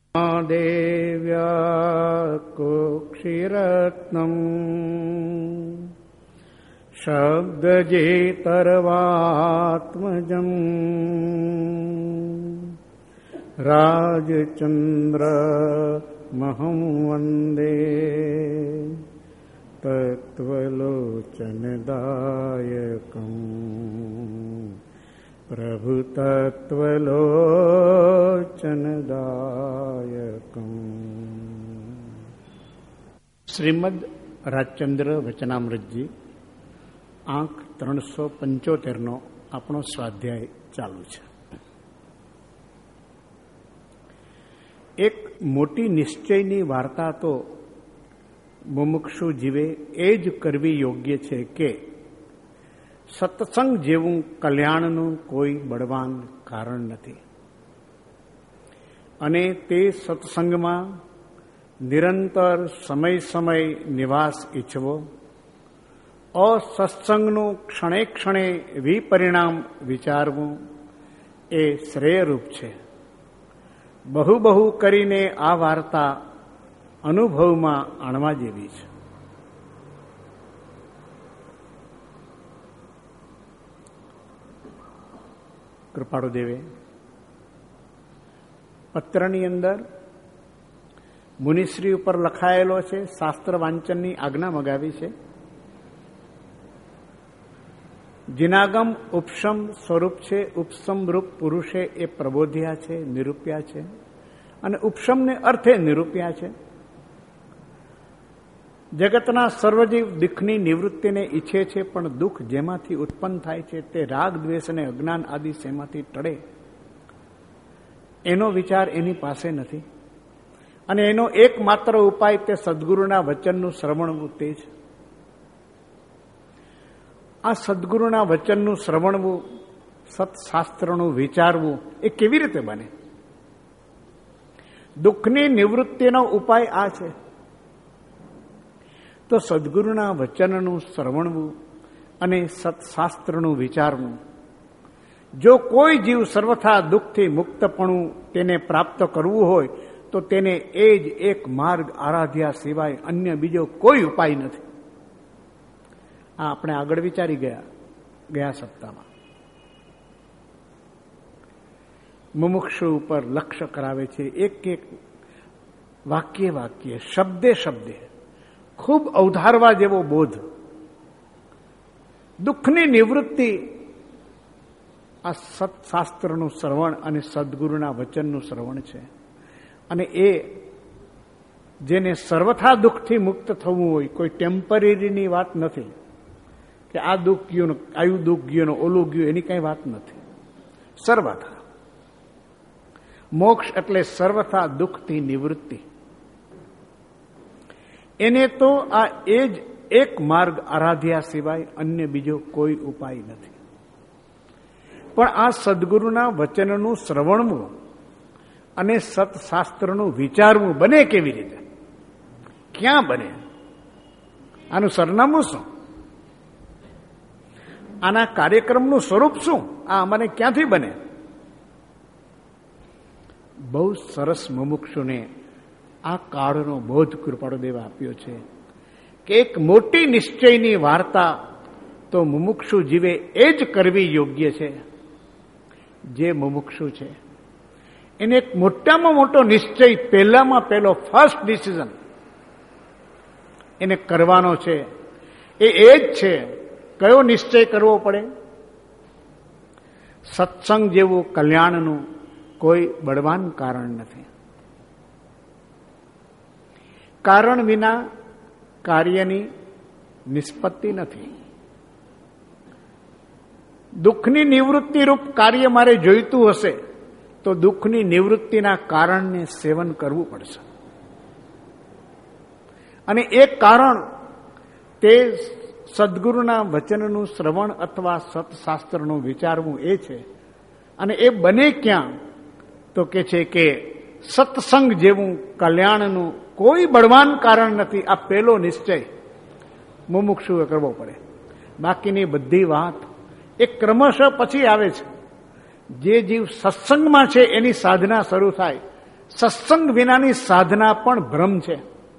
દેવ્યા કુક્ષિરત્નમ શબ્દજેતર્વાત્મજં રાજચંદ્ર મહં વંદે તત્વલોચનદાયકં પ્રભુ તત્વલોચનદાયકં. શ્રીમદ રાજચંદ્ર વચનામૃતજી, આંક 375 આપણો સ્વાધ્યાય ચાલુ છે. એક મોટી નિશ્ચયની વાર્તા તો મુમુક્ષુ જીવે એ જ કરવી યોગ્ય છે કે સત્સંગ જેવું કલ્યાણનું કોઈ બળવાન કારણ નથી, અને તે સત્સંગમાં નિરંતર સમય નિવાસ ઈચ્છવો, અસત્સંગનું ક્ષણે ક્ષણે વિપરિણામ વિચારવું એ શ્રેયરૂપ છે. બહુ કરીને આ વાર્તા અનુભવમાં આણવા જેવી છે. કૃપાળુદેવે પત્રની અંદર મુનિશ્રી ઉપર લખાયેલો છે, શાસ્ત્ર વાંચનની આજ્ઞા મગાવી છે. જિનાગમ ઉપશમ સ્વરૂપ છે, ઉપસમ રૂપ પુરુષે એ પ્રબોધ્યા છે, નિરૂપ્યા છે, અને ઉપશમને અર્થે નિરૂપ્યા છે. જગતના સર્વજીવ દુઃખની નિવૃત્તિને ઈચ્છે છે, પણ દુઃખ જેમાંથી ઉત્પન્ન થાય છે તે રાગ, દ્વેષ અને અજ્ઞાન આદિ શેમાંથી ટળે એનો વિચાર એની પાસે નથી, અને એનો એકમાત્ર ઉપાય તે સદગુરુના વચનનું શ્રવણવું તે જ. આ સદગુરુના વચનનું શ્રવણવું, સત્શાસ્ત્રનું વિચારવું એ કેવી રીતે બને? દુઃખની નિવૃત્તિનો ઉપાય આ છે. તો સદગુરુના વચનનું શ્રવણવું અને સત્શાસ્ત્રનું વિચારવું. જો કોઈ જીવ સર્વથા દુઃખથી મુક્તપણું તેને પ્રાપ્ત કરવું હોય તો તેને એ જ એક માર્ગ આરાધ્યા સિવાય અન્ય બીજો કોઈ ઉપાય નથી. આ આપણે આગળ વિચારી ગયા સપ્તાહમાં. મુમુક્ષુ ઉપર લક્ષ્ય કરાવે છે. એક વાક્ય શબ્દે ખૂબ અવધારવા જેવો બોધ. દુઃખની નિવૃત્તિ આ સત્શાસ્ત્રનું શ્રવણ અને સદગુરુના વચનનું શ્રવણ છે. અને એ જેને સર્વથા દુઃખથી મુક્ત થવું હોય, કોઈ ટેમ્પરરીની વાત નથી કે આ દુઃખ ગયું, આયું દુઃખ ગયું, ઓલું ગયું, એની કઈ વાત નથી. સર્વથા મોક્ષ એટલે સર્વથા દુઃખથી નિવૃત્તિ. એને તો આ એ જ એક માર્ગ આરાધ્યા સિવાય અન્ય બીજો કોઈ ઉપાય નથી. પણ આ સદગુરુના વચનનું શ્રવણવું અને સત્શાસ્ત્રનું વિચારવું બને કેવી રીતે? ક્યાં બને? આનું સરનામું શું? આના કાર્યક્રમનું સ્વરૂપ શું? આ મને ક્યાંથી બને? બહુ સરસ મુમુક્ષુને આ કાળનો બોધ કૃપાળુદેવ આપ્યો છે કે એક મોટી નિશ્ચયની વાર્તા તો મુમુક્ષુ જીવે એ જ કરવી યોગ્ય છે. જે મુમુક્ષુ છે એને એક મોટામાં મોટો નિશ્ચય, પહેલામાં પહેલો ફર્સ્ટ ડિસિઝન એને કરવાનો છે. એ જ છે. કયો નિશ્ચય કરવો પડે? સત્સંગ જેવું કલ્યાણનું કોઈ બળવાન કારણ નથી. કારણ વિના કાર્યની નિષ્પત્તિ નથી. દુઃખની નિવૃત્તિ રૂપ કાર્ય મારે જોઈતું હશે તો દુઃખની નિવૃત્તિના કારણને સેવન કરવું પડશે. અને એ કારણ તે સદગુરુના વચનનું શ્રવણ અથવા સત્શાસ્ત્રનું વિચારવું એ છે. અને એ બને ક્યાં? તો કે છે કે સત્સંગ જેવું કલ્યાણનું કોઈ બળવાન કારણ નથી. આ પહેલો નિશ્ચય મુમુક્ષુએ કરવો પડે. બાકીની બધી વાત એ ક્રમશઃ પછી આવે છે. જે જીવ સત્સંગમાં છે એની સાધના શરૂ થાય સત્સંગ વિનાની સાધના પણ ભ્રમ છે.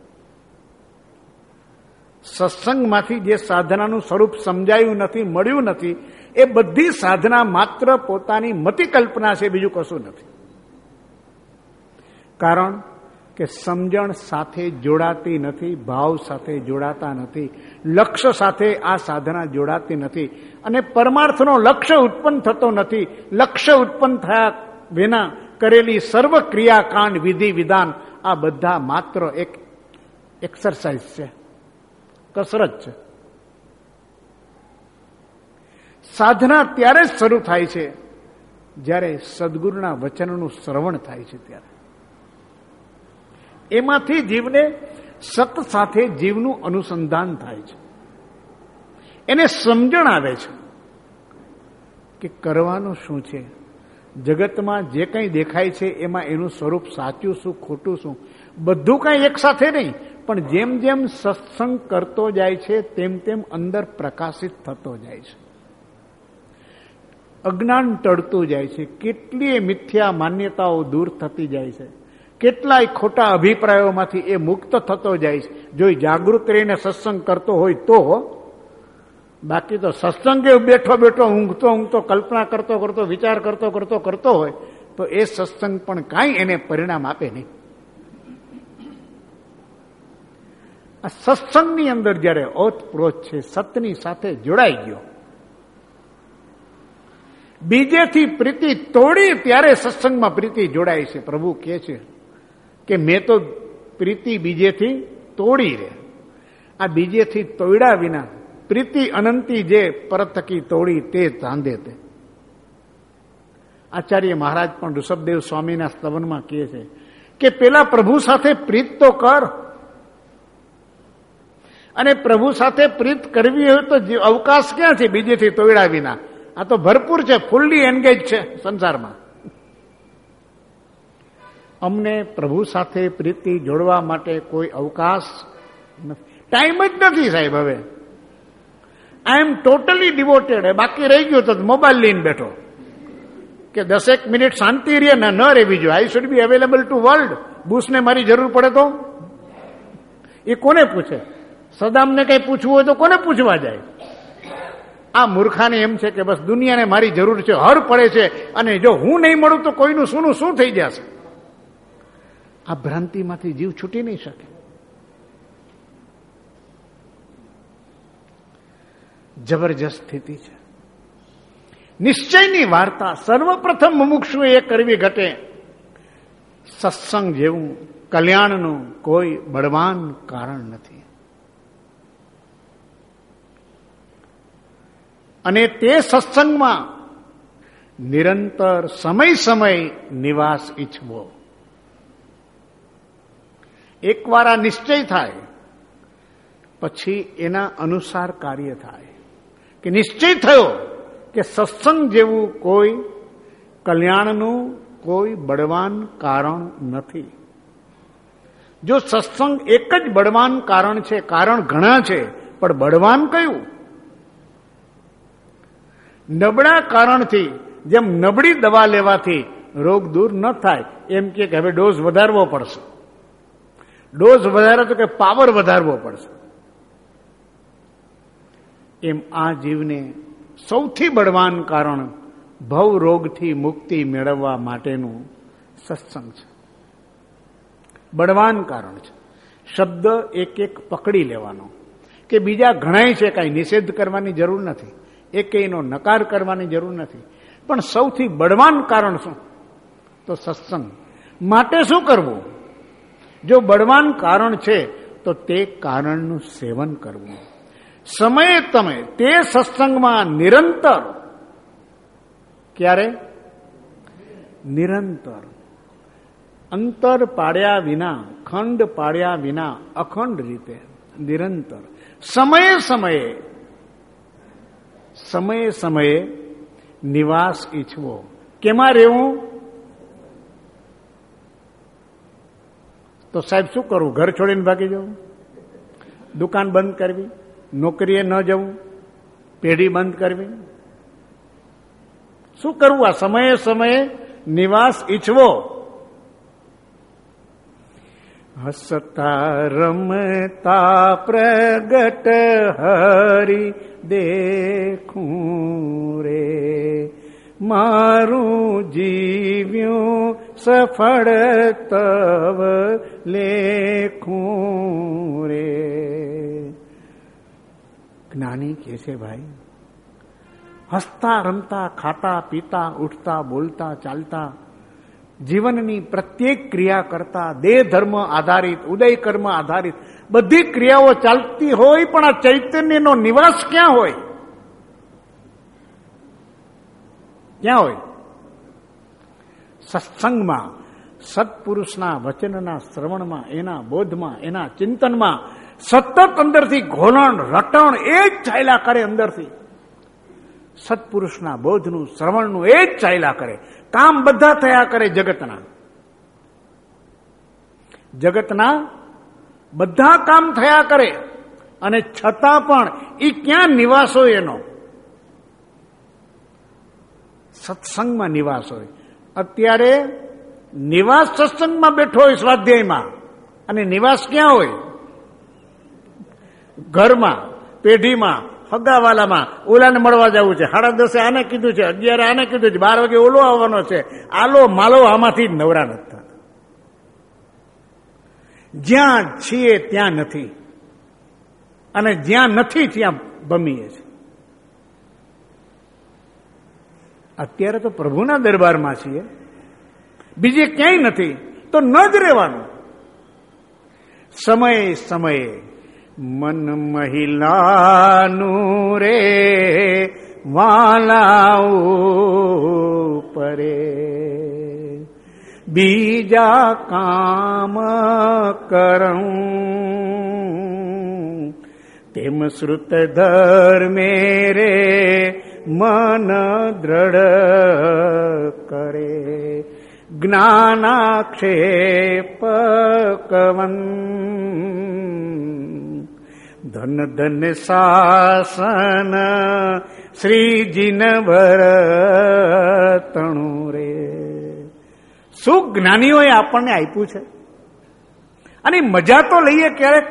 સત્સંગમાંથી જે સાધનાનું સ્વરૂપ સમજાયું નથી, મળ્યું નથી, એ બધી સાધના માત્ર પોતાની મતિ કલ્પના છે, બીજું કશું નથી. કારણ કે સમજણ સાથે જોડાતી નથી, ભાવ સાથે જોડાતા નથી, લક્ષ્ય સાથે આ સાધના જોડાતી નથી, અને પરમાર્થનો લક્ષ્ય ઉત્પન્ન થતો નથી. લક્ષ્ય ઉત્પન્ન થયા વિના કરેલી સર્વ ક્રિયાકાંડ, વિધિ વિધાન આ બધા માત્ર એક એક્સરસાઇઝ છે, કસરત છે. સાધના ત્યારે જ શરૂ થાય છે જ્યારે સદગુરુના વચનનું શ્રવણ થાય છે. ત્યારે એમાંથી જીવને સત સાથે જીવનું અનુસંધાન થાય છે. એને સમજણ આવે છે કે કરવાનું શું છે, જગતમાં જે કંઈ દેખાય છે એમાં એનું સ્વરૂપ સાચું શું, ખોટું શું, બધું કંઈ એક સાથે નહીં, પણ જેમ જેમ સત્સંગ કરતો જાય છે તેમ તેમ અંદર પ્રકાશિત થતો જાય છે. અજ્ઞાન ટળતું જાય છે, કેટલીય મિથ્યા માન્યતાઓ દૂર થતી જાય છે, કેટલાય ખોટા અભિપ્રાયોમાંથી એ મુક્ત થતો જાય છે. જો જાગૃત રહીને સત્સંગ કરતો હોય તો, બાકી તો સત્સંગે બેઠો બેઠો ઊંઘતો ઊંઘતો કલ્પના કરતો કરતો વિચાર કરતો હોય તો એ સત્સંગ પણ કાંઈ એને પરિણામ આપે નહીં. આ સત્સંગની અંદર જયારે ઓતપ્રોત છે, સતની સાથે જોડાઈ ગયો, બીજેથી પ્રીતિ તોડી ત્યારે સત્સંગમાં પ્રીતિ જોડાય છે. પ્રભુ કહે છે કે મેં તો પ્રીતિ બીજેથી તોડી રે. આ બીજેથી તોડ્યા વિના પ્રીતિ અનંતી જે પરતકી તોડી તે ચાંદે તે. આચાર્ય મહારાજ પણ ઋષભદેવ સ્વામીના સ્તવનમાં કહે છે કે પેલા પ્રભુ સાથે પ્રીત તો કર, અને પ્રભુ સાથે પ્રીત કરવી હોય તો અવકાશ ક્યાં છે બીજેથી તોડ્યા વિના? આ તો ભરપૂર છે, ફૂલ્લી એન્ગેજ છે સંસારમાં. અમને પ્રભુ સાથે પ્રીતિ જોડવા માટે કોઈ અવકાશ નથી, ટાઈમ જ નથી સાહેબ. હવે આઈ એમ ટોટલી ડિવોટેડ. બાકી રહી ગયો તો મોબાઈલ લઈને બેઠો કે 10 મિનિટ શાંતિ રહે ને ન રહેવી જોઈએ. I should be available to world. બુશને મારી જરૂર પડે તો એ કોને પૂછે? સદામને કઈ પૂછવું હોય તો કોને પૂછવા જાય? આ મૂર્ખાને એમ છે કે બસ દુનિયાને મારી જરૂર છે, હર પડે છે, અને જો હું નહીં મળું તો કોઈનું શું થઈ જશે. આ ભ્રાંતિમાંથી જીવ છૂટી નહીં શકે. જબરજસ્ત સ્થિતિ છે. નિશ્ચયની વાર્તા સર્વપ્રથમ મુમુક્ષુએ એ કરવી ઘટે. સત્સંગ જેવું કલ્યાણનું કોઈ બળવાન કારણ નથી. અને તે સત્સંગમાં નિરંતર સમય નિવાસ ઈચ્છવો. એકવાર આ નિશ્ચય થાય પછી એના અનુસાર કાર્ય થાય. કે નિશ્ચય થયો કે સત્સંગ જેવું કોઈ કલ્યાણનું કોઈ બળવાન કારણ નથી. જો સત્સંગ એક જ બળવાન કારણ છે, કારણ ઘણા છે, પણ બળવાન કયું? નબળા કારણથી, જેમ નબળી દવા લેવાથી રોગ દૂર ન થાય, એમ કે હવે ડોઝ વધારવો પડશે. ડોઝ વધારે તો કે પાવર વધારવો પડશે. એમ આ જીવને સૌથી બળવાન કારણ ભવ રોગથી મુક્તિ મેળવવા માટેનું સત્સંગ છે. બળવાન કારણ છે. શબ્દ એક એક પકડી લેવાનો, કે બીજા ઘણાય છે, કાંઈ નિષેધ કરવાની જરૂર નથી, એકેયનો નકાર કરવાની જરૂર નથી, પણ સૌથી બળવાન કારણ શું? તો સત્સંગ. માટે શું કરવું? જો બળવાન કારણ છે તો તે કારણનું સેવન કરવું. સમયે તમે તે સત્સંગમાં નિરંતર, ક્યારે? નિરંતર, અંતર પાડ્યા વિના, ખંડ પાડ્યા વિના, અખંડ રીતે નિરંતર સમયે નિવાસ ઈચ્છવો. કેમાં રહેવું? તો સાહેબ શું કરવું? ઘર છોડીને ભાગી જવું, દુકાન બંધ કરવી, નોકરીએ ન જવું, પેઢી બંધ કરવી? શું કરવું? આ સમયે નિવાસ ઈચ્છવો. હસતા રમતા પ્રગટ હરી દેખું રે, મારું જીવ્યું સફળ તવ લેખું રે. જ્ઞાની કે છે ભાઈ, હસતા રમતા ખાતા પીતા ઉઠતા બોલતા ચાલતા જીવનની પ્રત્યેક ક્રિયા કરતા દેહ ધર્મ આધારિત ઉદય કર્મ આધારિત બધી ક્રિયાઓ ચાલતી હોય, પણ આ ચૈતન્યનો નિવાસ ક્યાં હોય? ક્યાં હોય? સત્સંગમાં, સત્પુરુષના વચનના શ્રવણમાં, એના બોધમાં, એના ચિંતનમાં સતત અંદરથી ઘોલણ રટણ એ જ ચાલ્યા કરે. અંદરથી સત્પુરુષના બોધનું શ્રવણનું એ જ ચાલ્યા કરે. કામ બધા થયા કરે જગતના બધા કામ થયા કરે, અને છતાં પણ એ ક્યાં નિવાસ હોય? એનો સત્સંગમાં નિવાસ હોય. અત્યારે નિવાસ સત્સંગમાં બેઠો હોય, સ્વાધ્યાયમાં, અને નિવાસ ક્યાં હોય? ઘરમાં, પેઢીમાં, હગાવાલામાં. ઓલાને મળવા જવું છે, 10:30 આને કીધું છે, 11 આને કીધું છે, 12 વાગે ઓલો આવવાનો છે. આલો માલો આમાંથી જ નવરા નથી થતા. જ્યાં છીએ ત્યાં નથી, અને જ્યાં નથી ત્યાં ભમીએ છે. અત્યારે તો પ્રભુના દરબારમાં છીએ, બીજે ક્યાંય નથી, તો ન જ રહેવાનું. સમયે સમયે મન મહિલાનું રે વાલાઓ પરે, બીજા કામ કરું તેમ શ્રુત ધર્મે રે મન દ્રઢ કરે. જ્ઞાનાક્ષેપ કવન ધન ધન શાસન શ્રીજીન વરતણું રે. શું જ્ઞાનીઓએ આપણને આપ્યું છે, અને મજા તો લઈએ ક્યારેક.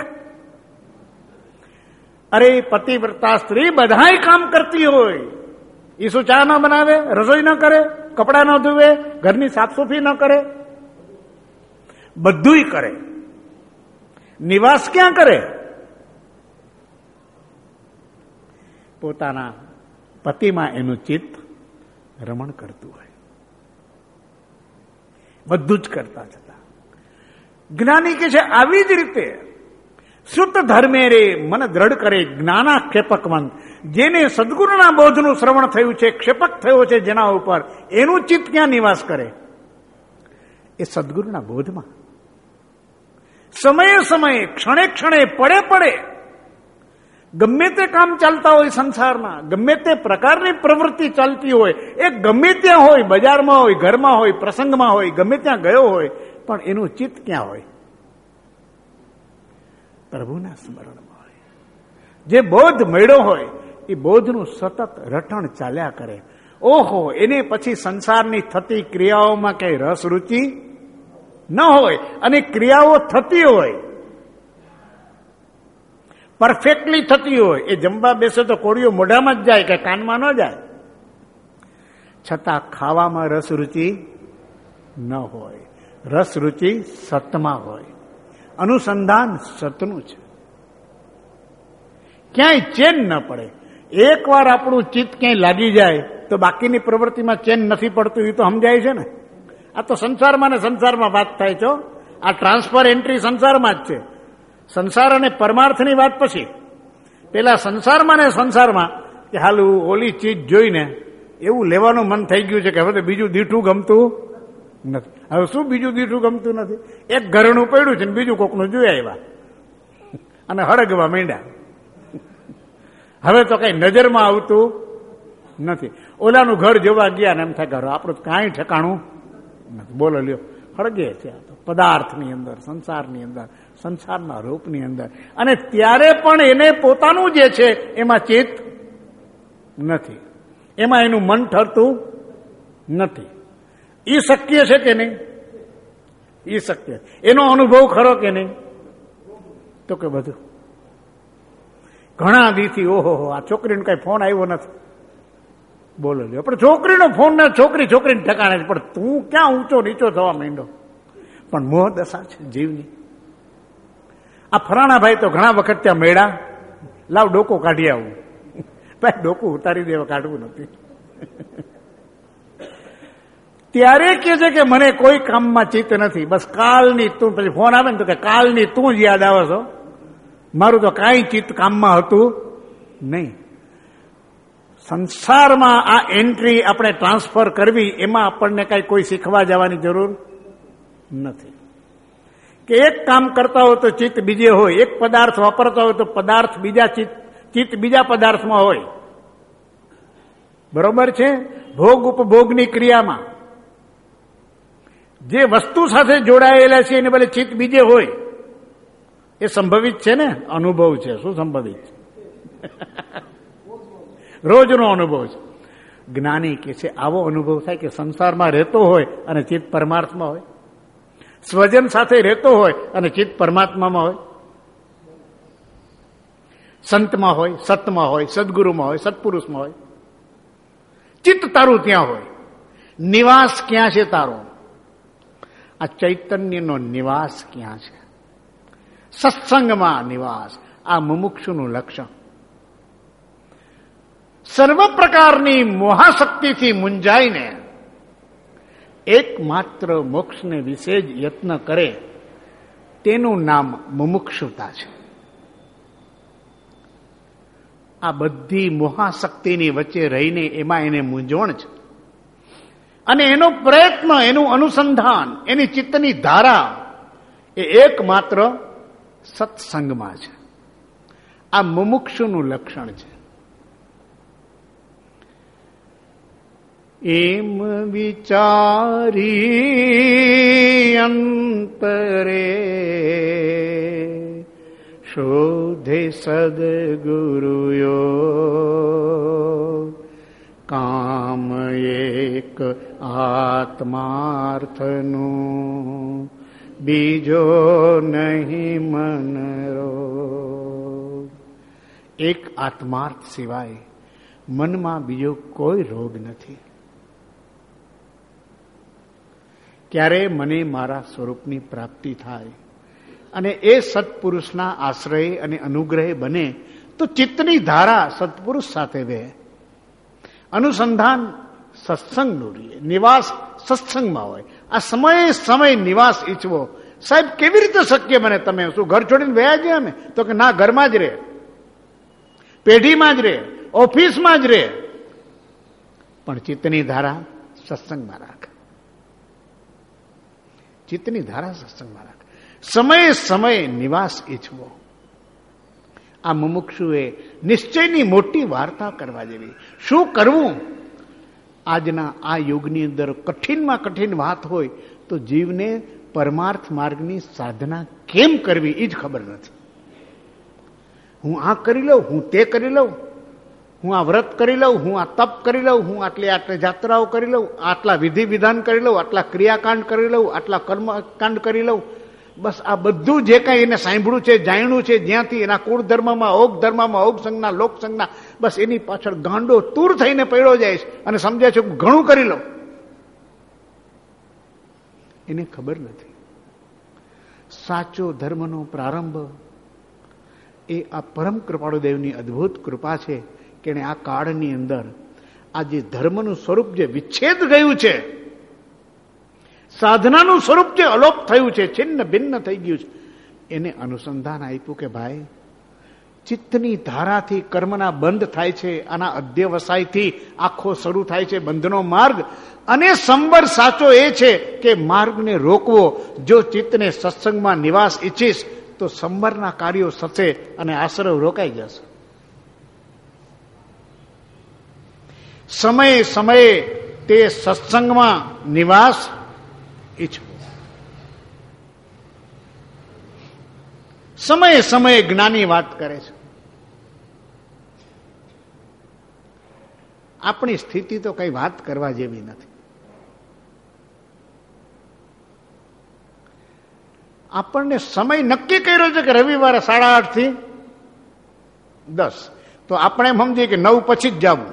અરે પતિવ્રતા સ્ત્રી બધાય કામ કરતી હોય, ઈસુ ચા ન બનાવે, રસોઈ ન કરે, કપડા ન ધોવે, ઘરની સાફસફાઈ ન કરે, બધુંય કરે. નિવાસ ક્યાં કરે? પોતાના પતિમાં એનું ચિત્ત રમણ કરતું હોય. બધું જ કરતા છતાં જ્ઞાની કે છે આવી જ રીતે શુદ્ધ ધર્મે રે મન દ્રઢ કરે. જ્ઞાનાક્ષેપકવંત, જેને સદગુરુના બોધનું શ્રવણ થયું છે, ક્ષેપક થયો છે જેના ઉપર, એનું ચિત્ત ક્યાં નિવાસ કરે? એ સદગુરુના બોધમાં. સમયે સમયે, ક્ષણે ક્ષણે, પડે પડે, ગમે તે કામ ચાલતા હોય સંસારના, ગમે તે પ્રકારની પ્રવૃત્તિ ચાલતી હોય, એ ગમે ત્યાં હોય, બજારમાં હોય, ઘરમાં હોય, પ્રસંગમાં હોય, ગમે ત્યાં ગયો હોય, પણ એનું ચિત્ત ક્યાં હોય? પ્રભુના સ્મરણમાં હોય. જે બોધ મળ્યો હોય એ બોધનું સતત રટણ ચાલ્યા કરે. ઓહો, એને પછી સંસારની થતી ક્રિયાઓમાં કઈ રસ રૂચિ ન હોય, અને ક્રિયાઓ થતી હોય, પરફેક્ટલી થતી હોય. એ જમવા બેસે તો કોળીઓ મોઢામાં જ જાય, કે કાનમાં ન જાય. છતાં ખાવામાં રસ રૂચિ ન હોય. રસ રૂચિ સતમાં હોય. અનુસંધાન સતનું છે. ક્યાંય ચેન ન પડે. એકવાર આપણું ચિત્ત ક્યાંય લાગી જાય તો બાકીની પ્રવૃત્તિમાં ચેન નથી પડતું, એ તો સમજાય છે ને. આ તો સંસારમાં ને સંસારમાં વાત થાય છે. આ ટ્રાન્સફર એન્ટ્રી સંસારમાં જ છે. સંસાર અને પરમાર્થની વાત પછી. પેલા સંસારમાં ને સંસારમાં કે હાલું ઓલી ચીજ જોઈને એવું લેવાનું મન થઈ ગયું છે કે હવે તો બીજું દીઠું ગમતું નથી. હવે શું બીજું દીઠું ગમતું નથી? એક ઘરનું પડ્યું છે ને બીજું કોકનું જોઈ આવ્યા અને હળગવા માંડ્યા. હવે તો કઈ નજરમાં આવતું નથી. ઓલાનું ઘર જોવા ગયા ને એમ થાય ઘર આપણું કાંઈ ઠેકાણું નથી. બોલો લ્યો, હળગે છે પદાર્થની અંદર, સંસારની અંદર, સંસારના રૂપની અંદર. અને ત્યારે પણ એને પોતાનું જે છે એમાં ચિત્ત નથી, એમાં એનું મન ઠરતું નથી. એ શક્ય છે કે નહીં? એ શક્ય. એનો અનુભવ ખરો કે નહીં? તો કે બધું. ઘણા દીથી ઓહો આ છોકરીનો કઈ ફોન આવ્યો નથી, બોલો લ્યો. પણ છોકરીનો ફોન ને છોકરીને ઠેકાણે છે, પણ તું ક્યાં ઊંચો નીચો થવા માંડ્યો. પણ મોહ દશા છે જીવની. આ ફરાણા ભાઈ તો ઘણા વખત ત્યાં મેળા, લાવ ડોકો કાઢી આવું. ભાઈ ડોકું ઉતારી દેવા કાઢવું નથી. ત્યારે કે છે કે મને કોઈ કામમાં ચિત્ત નથી, બસ કાલની તું. પછી ફોન આવે ને તો કે કાલની તું જ યાદ આવે છો, મારું તો કાંઈ ચિત્ત કામમાં હતું નહીં. સંસારમાં આ એન્ટ્રી આપણે ટ્રાન્સફર કરવી, એમાં આપણને કઈ કોઈ શીખવા જવાની જરૂર નથી. કે એક કામ કરતા હોય તો ચિત્ત બીજે હોય, એક પદાર્થ વાપરતા હોય તો પદાર્થ બીજા ચિત્ત બીજા પદાર્થમાં હોય. બરોબર છે? ભોગ ઉપભોગની ક્રિયામાં જે વસ્તુ સાથે જોડાયેલા છે એને બદલે ચિત્ત બીજે હોય, એ સંભવિત છે ને? અનુભવ છે. શું સંભવિત છે? રોજનો અનુભવ છે. જ્ઞાની કે છે આવો અનુભવ થાય કે સંસારમાં રહેતો હોય અને ચિત્ત પરમાર્થમાં હોય, સ્વજન સાથે રહેતો હોય અને ચિત્ત પરમાત્મામાં હોય, સંતમાં હોય, સતમાં હોય, સદગુરુમાં હોય, સત્પુરુષમાં હોય. ચિત્ત તારું ત્યાં હોય. નિવાસ ક્યાં છે તારો? આ ચૈતન્યનો નિવાસ ક્યાં છે? સત્સંગમાં નિવાસ. આ મુમુક્ષુનું લક્ષણ. સર્વ પ્રકારની મોહાશક્તિથી મૂંઝાઈને એકમાત્ર મોક્ષને વિશે જ યત્ન કરે, તેનું નામ મુમુક્ષુતા છે. આ બધી મોહાશક્તિની વચ્ચે રહીને એમાં એને મૂંઝવણ છે, અને એનો પ્રયત્ન, એનું અનુસંધાન, એની ચિત્તની ધારા એ એકમાત્ર સત્સંગમાં છે. આ મુમુક્ષુનું લક્ષણ છે. એમ વિચારી અંતરે શોધે સદગુરુયો, કામ એક આત્માર્થનું બીજો નહીં મનરો. એક આત્માર્થ સિવાય મનમાં બીજો કોઈ રોગ નથી. ક્યારે મને મારા સ્વરૂપની પ્રાપ્તિ થાય અને એ સત્પુરુષના આશ્રય અને અનુગ્રહે બને તો ચિત્તની ધારા સત્પુરુષ સાથે વહે, અનુસંધાન સત્સંગનું રહે, નિવાસ સત્સંગમાં હોય. આ સમય નિવાસ ઈચ્છવો. સાહેબ કેવી રીતે શક્ય બને? તમે શું ઘર છોડીને વયા ગયા? અમે તો કે ના, ઘરમાં જ રહે, પેઢીમાં જ રહે, ઓફિસમાં જ રહે, પણ ચિત્તની ધારા સત્સંગમાં રાખ. ચિત્તની ધારા સત્સંગમાં રાખ. સમયે નિવાસ ઈચ્છવો. આ મુમુક્ષુએ નિશ્ચયની મોટી વાર્તા કરવા જેવી. શું કરવું? આજના આ યુગની અંદર કઠિનમાં કઠિન વાત હોય તો જીવને પરમાર્થ માર્ગની સાધના કેમ કરવી એ જ ખબર નથી. હું આ કરી લઉં, હું તે કરી લઉં, હું આ વ્રત કરી લઉં, હું આ તપ કરી લઉં, હું આટલી જાત્રાઓ કરી લઉં, આટલા વિધિ વિધાન કરી લઉં, આટલા ક્રિયાકાંડ કરી લઉં, આટલા કર્મકાંડ કરી લઉં. બસ આ બધું જે કાંઈ એને સાંભળ્યું છે, જાણ્યું છે, જ્યાંથી એના કુળ ધર્મમાં, ઓગ સંઘના, લોક સંઘના, બસ એની પાછળ ગાંડો તૂર થઈને પડ્યો જાય છે અને સમજે છે ઘણું કરી લઉં. એને ખબર નથી સાચો ધર્મનો પ્રારંભ એ આ પરમ કૃપાળુદેવની અદ્ભુત કૃપા છે કે એને આ કાળની અંદર આ જે ધર્મનું સ્વરૂપ જે વિચ્છેદ ગયું છે, સાધનાનું સ્વરૂપ જે અલોપ થયું છે, છિન્ન ભિન્ન થઈ ગયું છે, એને અનુસંધાન આપ્યું કે ભાઈ ચિત્તની ધારાથી કર્મના બંધ થાય છે. આના અધ્યવસાયથી આખો શરૂ થાય છે બંધનો માર્ગ. અને સંવર સાચો એ છે કે માર્ગને રોકવો. જો ચિત્તને સત્સંગમાં નિવાસ ઈચ્છીશ તો સંવરના કાર્યો થશે અને આશ્રવ રોકાઈ જશે. સમયે તે સત્સંગમાં નિવાસ ઈચ્છવો. સમયે જ્ઞાની વાત કરે છે. આપણી સ્થિતિ તો કઈ વાત કરવા જેવી નથી. આપણને સમય નક્કી કર્યો છે કે રવિવારે 8:30 થી 10, તો આપણે એમ સમજીએ કે 9 પછી જ જવું.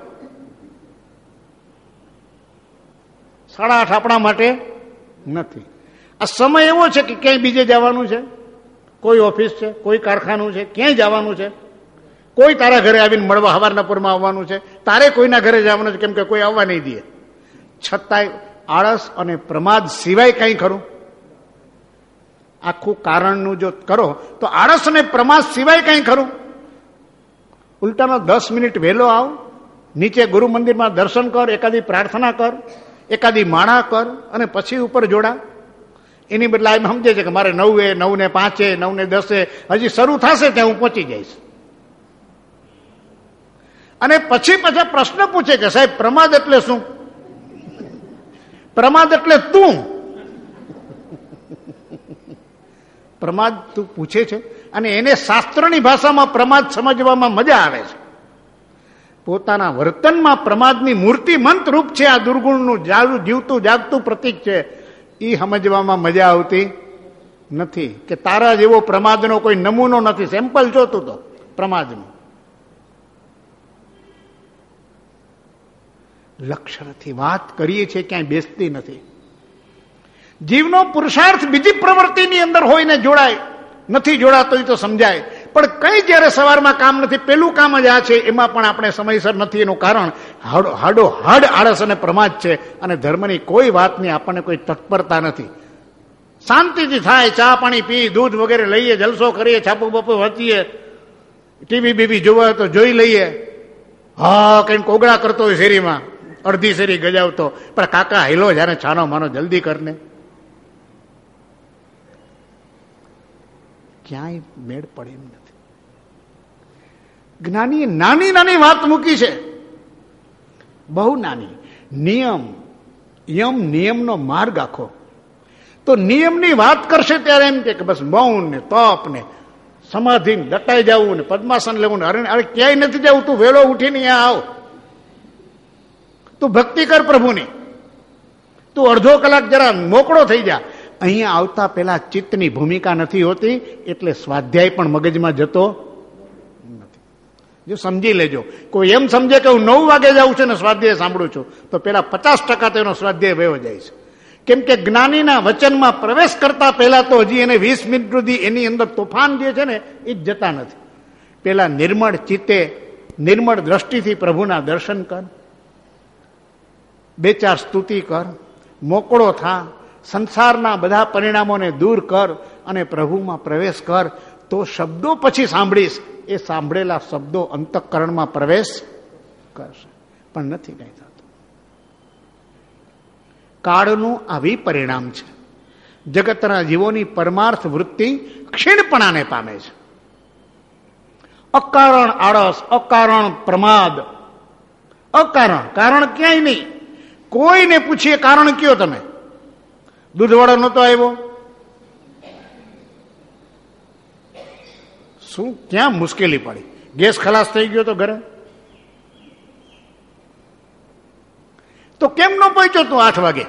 8:30 આપણા માટે નથી. આ સમય એવો છે કે ક્યાંય બીજે જવાનું છે, કોઈ ઓફિસ છે, કોઈ કારખાનું છે, ક્યાંય જવાનું છે, કોઈ તારા ઘરે આવીને મળવા સવારના પૂરમાં આવવાનું છે, તારે કોઈના ઘરે જવાનું છે, કેમ કે કોઈ આવવા નહીં દે. છતાંય આળસ અને પ્રમાદ સિવાય કંઈ ખરું? આખું કારણનું જો કરો તો આળસ અને પ્રમાદ સિવાય કંઈ ખરું? ઉલટાનો 10 મિનિટ વહેલો આવ, નીચે ગુરુ મંદિરમાં દર્શન કર, એકાદી પ્રાર્થના કર, એકાદી માળા કર અને પછી ઉપર જોડા. એની બદલે એમ સમજે છે કે મારે 9, 9:05, 9:10 હજી શરૂ થશે ત્યાં હું પહોંચી જઈશ. અને પછી પાછા પ્રશ્ન પૂછે કે સાહેબ પ્રમાદ એટલે શું? પ્રમાદ એટલે તું. પ્રમાદ તું પૂછે છે અને એને શાસ્ત્રની ભાષામાં પ્રમાદ સમજવામાં મજા આવે છે. પોતાના વર્તનમાં પ્રમાદની મૂર્તિમંત રૂપ છે, આ દુર્ગુણનું જીવતું જાગતું પ્રતીક છે, એ સમજવામાં મજા આવતી નથી. કે તારા જેવો પ્રમાદનો કોઈ નમૂનો નથી. સેમ્પલ જોતું તો પ્રમાદનું લક્ષ્યથી વાત કરીએ છીએ, ક્યાંય બેસતી નથી. જીવનો પુરુષાર્થ બીજી પ્રવૃત્તિની અંદર હોય ને જોડાય, નથી જોડાતો એ તો સમજાય, પણ કઈ જયારે સવારમાં કામ નથી, પેલું કામ જ આ છે, એમાં પણ આપણે સમયસર નથી. એનું કારણ હાડો હાડ આળસ અને પ્રમાદ છે. અને ધર્મની કોઈ વાતની આપણને કોઈ તત્પરતા નથી. શાંતિથી થાય, ચા પાણી પી, દૂધ વગેરે લઈએ, જલસો કરીએ, છાપુ બપુ વાંચીએ, ટીવી બીવી જોવા તો જોઈ લઈએ. હા કઈ કોગળા કરતો હોય શેરીમાં, અડધી શેરી ગજાવતો, પણ કાકા હેલો જયારે છાનો માનો જલ્દી કરને. ક્યાંય મેળ પડે એમ નથી. જ્ઞાનીએ નાની નાની વાત મૂકી છે, બહુ નાની. નિયમનો માર્ગ આખો. તો નિયમની વાત કરશે ત્યારે એમ કે બસ મૌન ને તપ ને સમાધિ દટાઈ જવું ને પદ્માસન લેવું ને, અરે ક્યાંય નથી જવું. તું વેલો ઉઠીને અહીંયા આવ, તું ભક્તિ કર પ્રભુની, તું અડધો કલાક જરા મોકળો થઈ જા. અહીંયા આવતા પહેલા ચિત્તની ભૂમિકા નથી હોતી, એટલે સ્વાધ્યાય પણ મગજમાં જતો નથી. જો સમજી લેજો, કોઈ એમ સમજે કે હું 9 વાગે જાઉં છું ને સ્વાધ્યાય સાંભળું છું, તો પેલા 50% તો એનો સ્વાધ્યાય વયો જાય છે. કેમ કે જ્ઞાનીના વચનમાં પ્રવેશ કરતા પહેલા તો હજી એને 20 મિનિટ સુધી એની અંદર તોફાન જે છે ને એ જ જતા નથી. પેલા નિર્મળ ચિત્તે, નિર્મળ દ્રષ્ટિથી પ્રભુના દર્શન કર, 2-4 સ્તુતિ કર, મોકળો થા, સંસારના બધા પરિણામોને દૂર કર અને પ્રભુમાં પ્રવેશ કર. તો શબ્દો પછી સાંભળીશ, એ સાંભળેલા શબ્દો અંતઃકરણમાં પ્રવેશ કરશે. પણ નથી કઈ થતું. કાળનું આ વિપરિણામ છે. જગતના જીવોની પરમાર્થ વૃત્તિ ક્ષીણપણાને પામે છે. અકારણ આળસ, અકારણ પ્રમાદ, અકારણ. કારણ ક્યાંય નહીં. કોઈને પૂછીએ કારણ કયો તમે? દૂધવાળો નહોતો આવ્યો, શું ક્યાં મુશ્કેલી પડી? ગેસ ખલાસ થઈ ગયો તો ઘરે, તો કેમ ન પહોંચ્યો તું 8 વાગે?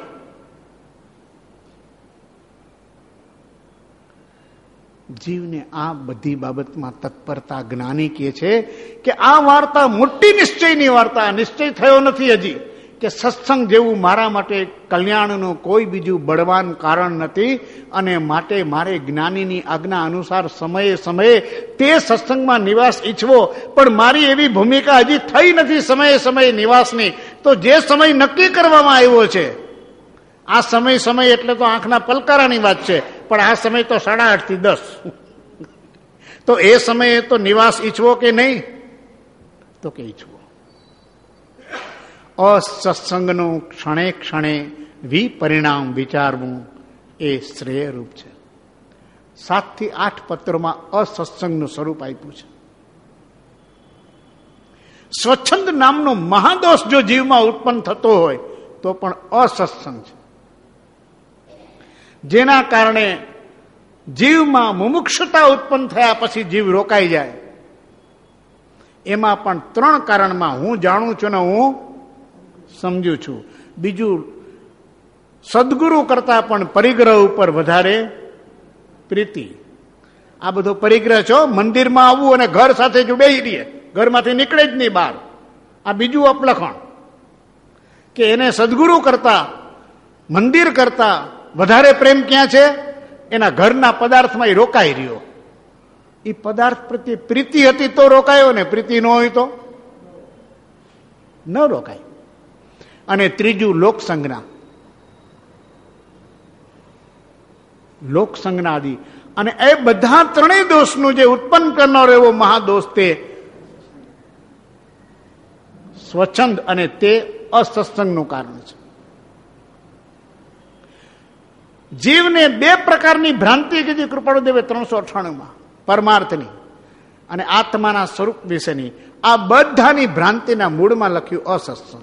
જીવને આ બધી બાબતમાં તત્પરતા જ્ઞાની કહે છે કે આ વાર્તા મોટી નિશ્ચયની વાર્તા. નિશ્ચય થયો નથી હજી કે સત્સંગ જેવું મારા માટે કલ્યાણનું કોઈ બીજું બળવાન કારણ નથી, અને માટે મારે જ્ઞાનીની આજ્ઞા અનુસાર સમયે સમયે તે સત્સંગમાં નિવાસ ઈચ્છવો. પણ મારી એવી ભૂમિકા હજી થઈ નથી સમયે સમયે નિવાસની. તો જે સમય નક્કી કરવામાં આવ્યો છે, આ સમય એટલે તો આંખના પલકારાની વાત છે, પણ આ સમય તો 8:30 થી 10. તો એ સમયે તો નિવાસ ઈચ્છવો કે નહીં? તો કે ઈચ્છવો. અસત્સંગનું ક્ષણે ક્ષણે વિપરિણામ વિચારવું એ શ્રેયરૂપ છે. 7 થી 8 પત્રોમાં અસત્સંગનું સ્વરૂપ આપ્યું છે. સ્વચ્છંદ નામનો મહાદોષ જો જીવમાં ઉત્પન્ન થતો હોય તો પણ અસત્સંગ છે, જેના કારણે જીવમાં મુમુક્ષુતા ઉત્પન્ન થયા પછી જીવ રોકાઈ જાય. એમાં પણ 3 કારણમાં હું જાણું છું ને હું સમજુ છું. બીજું, સદગુરુ કરતા પણ પરિગ્રહ ઉપર વધારે પ્રીતિ. આ બધો પરિગ્રહ છો. મંદિરમાં આવવું અને ઘર સાથે જો બેસી રહીએ, ઘરમાંથી નીકળે જ નહીં બહાર. આ બીજું અપલખણ કે એને સદગુરુ કરતા, મંદિર કરતા વધારે પ્રેમ ક્યાં છે? એના ઘરના પદાર્થમાં એ રોકાઈ રહ્યો. એ પદાર્થ પ્રત્યે પ્રીતિ હતી તો રોકાયો ને, પ્રીતિ ન હોય તો ન રોકાય. અને ત્રીજું લોકસંજ્ઞા, લોકસંજ્ઞા આદિ. અને એ બધા ત્રણેય દોષનું જે ઉત્પન્ન કરનારો એવો મહાદોષ તે સ્વચ્છંદ, અને તે અસત્સંગનું કારણ છે. જીવને બે પ્રકારની ભ્રાંતિ કીધી કૃપાળુદેવે 398માં, પરમાર્થની અને આત્માના સ્વરૂપ વિશેની. આ બધાની ભ્રાંતિના મૂળમાં લખ્યું અસત્સંગ.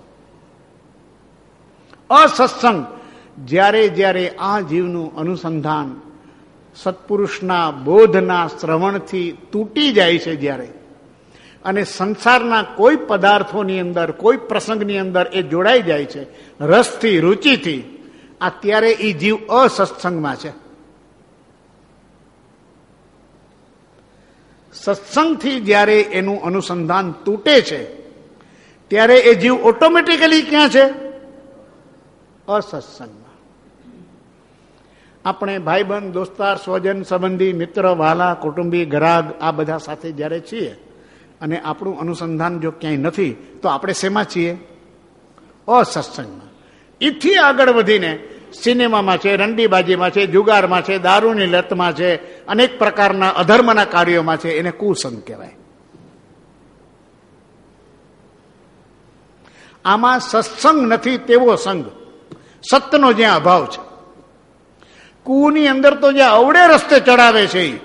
અસત્સંગ જ્યારે જ્યારે આ જીવનું અનુસંધાન સત્પુરુષના બોધના શ્રવણથી તૂટી જાય છે, જ્યારે અને સંસારના કોઈ પદાર્થોની અંદર, કોઈ પ્રસંગની અંદર એ જોડાઈ જાય છે રસથી, રુચિથી, અત્યારે એ જીવ અસત્સંગમાં છે. સત્સંગથી જ્યારે એનું અનુસંધાન તૂટે છે ત્યારે એ જીવ ઓટોમેટિકલી ક્યાં છે? અસત્સંગમાં. આપણે ભાઈબંધ, દોસ્તાર, સ્વજન, સંબંધી, મિત્ર, વાલા, કુટુંબી, ગ્રાહક આ બધા સાથે જ્યારે છીએ અને આપણું અનુસંધાન જો ક્યાંય નથી તો આપણે શેમાં છીએ? અસત્સંગમાં. એથી આગળ વધીને સિનેમામાં છે, રંડીબાજીમાં છે, જુગારમાં છે, દારૂની લતમાં છે, અનેક પ્રકારના અધર્મના કાર્યોમાં છે. એને કુસંગ કહેવાય. આમાં સત્સંગ નથી તેવો સંગ, સત્યનો જ્યાં અભાવ છે. કુની અંદર તો જ્યાં અવળે રસ્તે ચડાવે છે એ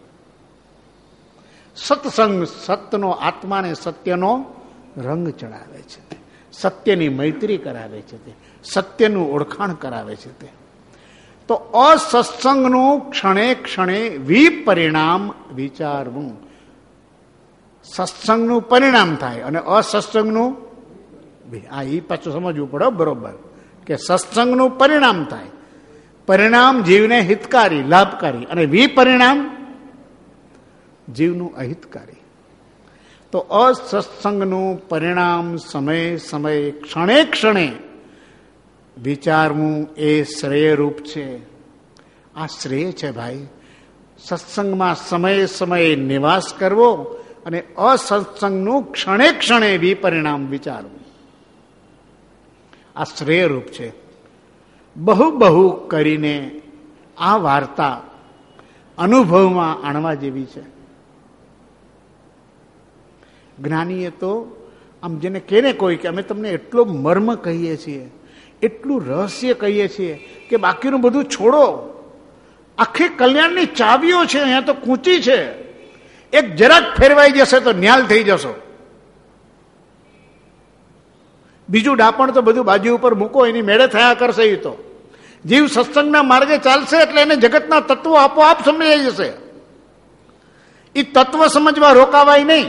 સત્સંગ, સત્યનો આત્માને સત્યનો રંગ ચડાવે છે, સત્યની મૈત્રી કરાવે છે, તે સત્યનું ઓળખાણ કરાવે છે. તે તો અસત્સંગનું ક્ષણે ક્ષણે વિપરિણામ વિચારવું. સત્સંગનું પરિણામ થાય અને અસત્સંગનું, આ એ પાછું સમજવું પડે બરોબર, કે સત્સંગનું પરિણામ થાય. પરિણામ જીવને હિતકારી, લાભકારી, અને વિપરિણામ જીવનું અહિતકારી. તો અસત્સંગનું પરિણામ સમય સમયે, ક્ષણે ક્ષણે વિચારવું એ શ્રેયરૂપ છે. આ શ્રેય છે ભાઈ. સત્સંગમાં સમયે સમયે નિવાસ કરવો અને અસત્સંગનું ક્ષણે ક્ષણે વિપરિણામ વિચારવું, આ શ્રેયરૂપ છે. બહુ બહુ કરીને આ વાર્તા અનુભવમાં આણવા જેવી છે. જ્ઞાનીએ તો આમ જેને કેને કોઈ કે અમે તમને એટલો મર્મ કહીએ છીએ, એટલું રહસ્ય કહીએ છીએ કે બાકીનું બધું છોડો. આખી કલ્યાણની ચાવીઓ છે, અહીંયા તો કૂંચી છે. એક જરાક ફેરવાઈ જશે તો ન્યાલ થઈ જશો. બીજું ડાપણ તો બધું બાજુ ઉપર મૂકો, એની મેળે થયા કરશે. એ તો જીવ સત્સંગના માર્ગે ચાલશે એટલે એને જગતના તત્વો આપોઆપ સમજાઈ જશે. એ તત્વ સમજવા રોકાવાય નહીં.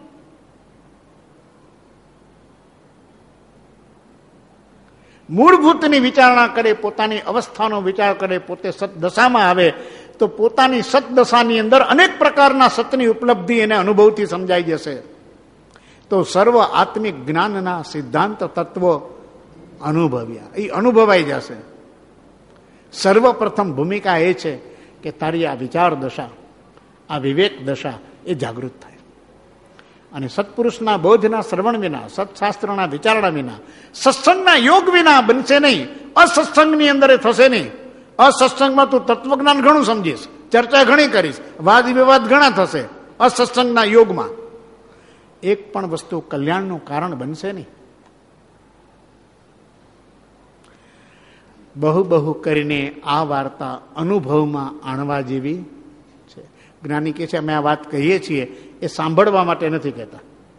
મૂળભૂતની વિચારણા કરે, પોતાની અવસ્થાનો વિચાર કરે, પોતે સતદશામાં આવે તો પોતાની સતદશાની અંદર અનેક પ્રકારના સતની ઉપલબ્ધિ એને અનુભવથી સમજાઈ જશે. તો સર્વ આત્મિક જ્ઞાનના સિદ્ધાંત તત્વો અનુભવ્યા, એ અનુભવાઈ જશે. સર્વપ્રથમ ભૂમિકા એ છે કે તારી આ વિચાર દશા, આ વિવેક દશા એ જાગૃત થાય. અને સત્પુરુષના બોધના શ્રવણ વિના, સત્શાસ્ત્રના વિચારણા વિના, સત્સંગના યોગ વિના બનશે નહીં. અસત્સંગની અંદર એ થશે નહીં. અસત્સંગમાં તું તત્વજ્ઞાન ઘણું સમજીશ, ચર્ચા ઘણી કરીશ, વાદ વિવાદ ઘણા થશે. અસત્સંગના યોગમાં એક પણ વસ્તુ કલ્યાણનું કારણ બનશે નહીં. બહુ બહુ કરીને આ વાર્તા અનુભવમાં આણવા જેવી છે. જ્ઞાની કહે છે અમે આ વાત કહીએ છીએ એ સાંભળવા માટે નથી કહેતા,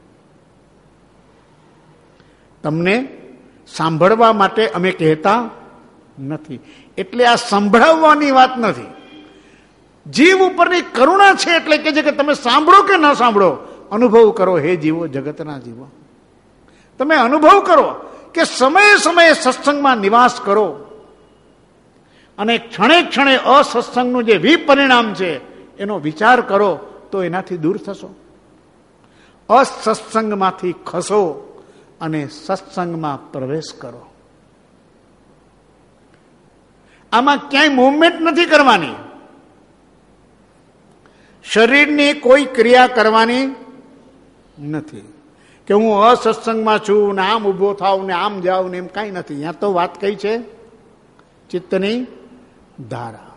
તમને સાંભળવા માટે અમે કહેતા નથી. એટલે આ સંભળાવવાની વાત નથી. જીવ ઉપરની કરુણા છે એટલે કે છે કે તમે સાંભળો કે ના સાંભળો, અનુભવ કરો. હે જીવો, જગતના જીવો, તમે અનુભવ કરો કે સમયે સમયે સત્સંગમાં નિવાસ કરો. અને ક્ષણે ક્ષણે અસત્સંગનું જે વિપરિણામ છે એનો વિચાર કરો તો એનાથી દૂર થશો. અસત્સંગમાંથી ખસો અને સત્સંગમાં પ્રવેશ કરો. આમાં ક્યાંય મૂવમેન્ટ નથી કરવાની, શરીરની કોઈ ક્રિયા કરવાની નથી કે હું અસત્સંગમાં છું ને આમ ઉભો થાવ ને આમ જાઉં ને એમ કાંઈ નથી. ત્યાં તો વાત કઈ છે? ચિત્તની ધારા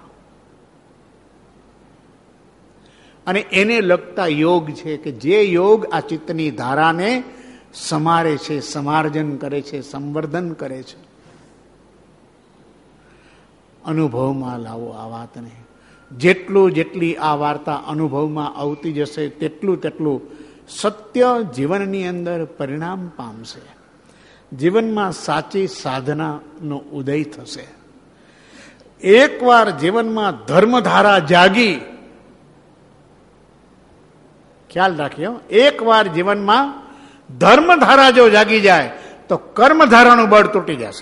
અને એને લગતા યોગ છે કે જે યોગ આ ચિત્તની ધારાને સમારે છે, સમાર્જન કરે છે, સંવર્ધન કરે છે. અનુભવમાં લાવો આ વાતને. જેટલી આ વાર્તા અનુભવમાં આવતી જશે તેટલું સત્ય જીવનની અંદર પરિણામ પામશે. જીવનમાં સાચી સાધનાનો ઉદય થશે. એકવાર જીવનમાં ધર્મધારા જાગી, ખ્યાલ રાખીએ, એકવાર જીવનમાં ધર્મધારા જો જાગી જાય તો કર્મધારાનું બળ તૂટી જશે.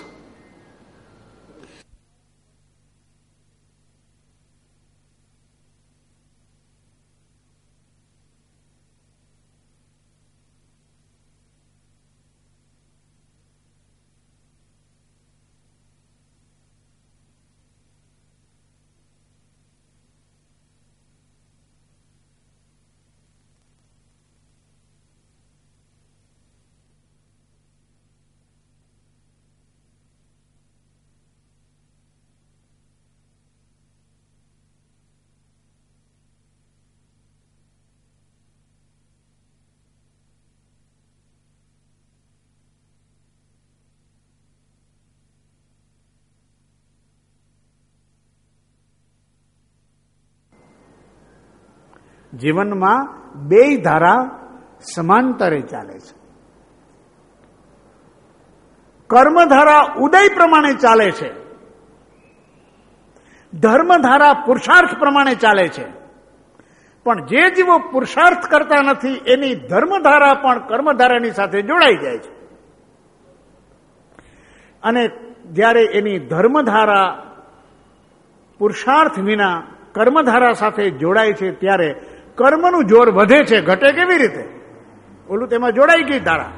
જીવનમાં બે ધારા સમાંતરે ચાલે છે. કર્મધારા ઉદય પ્રમાણે ચાલે છે, ધર્મધારા પુરુષાર્થ પ્રમાણે ચાલે છે. પણ જે જીવો પુરુષાર્થ કરતા નથી એની ધર્મધારા પણ કર્મધારાની સાથે જોડાઈ જાય છે. અને જ્યારે એની ધર્મધારા પુરુષાર્થ વિના કર્મધારા સાથે જોડાય છે ત્યારે કર્મનું જોર વધે છે. ઘટે કેવી રીતે? ઓલું તેમાં જોડાઈ ગઈ ધારા.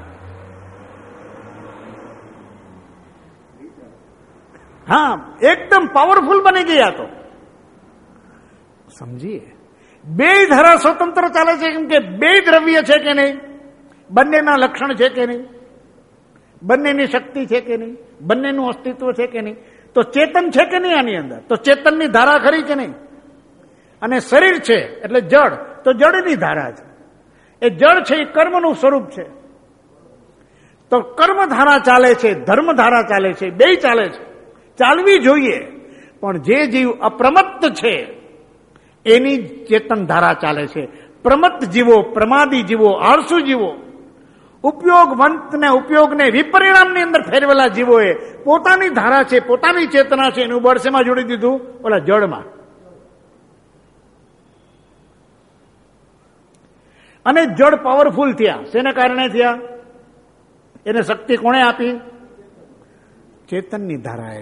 હા, એકદમ પાવરફુલ બની ગયા. તો સમજીએ, બે ધારા સ્વતંત્ર ચાલે છે. કેમ કે બે દ્રવ્ય છે કે નહીં, બંનેના લક્ષણ છે કે નહીં, બંનેની શક્તિ છે કે નહીં, બંનેનું અસ્તિત્વ છે કે નહીં. તો ચેતન છે કે નહીં આની અંદર? તો ચેતનની ધારા ખરી કે નહીં? અને શરીર છે એટલે જડ, તો જડની ધારા છે. એ જડ છે એ કર્મનું સ્વરૂપ છે. તો કર્મધારા ચાલે છે, ધર્મધારા ચાલે છે, બે ચાલે છે. ચાલવી જોઈએ. પણ જે જીવ અપ્રમત્ત છે એની ચેતન ધારા ચાલે છે. પ્રમત્ત જીવો, પ્રમાદી જીવો, આળસુ જીવો, ઉપયોગવંતને ઉપયોગને વિપરિણામની અંદર ફેરવેલા જીવોએ પોતાની ધારા છે, પોતાની ચેતના છે, એનું બળ શેમાં જોડી દીધું? ઓલા જળમાં. અને જળ પાવરફુલ થયા. શેને કારણે થયા? એને શક્તિ કોણે આપી? ચેતનની ધારાએ.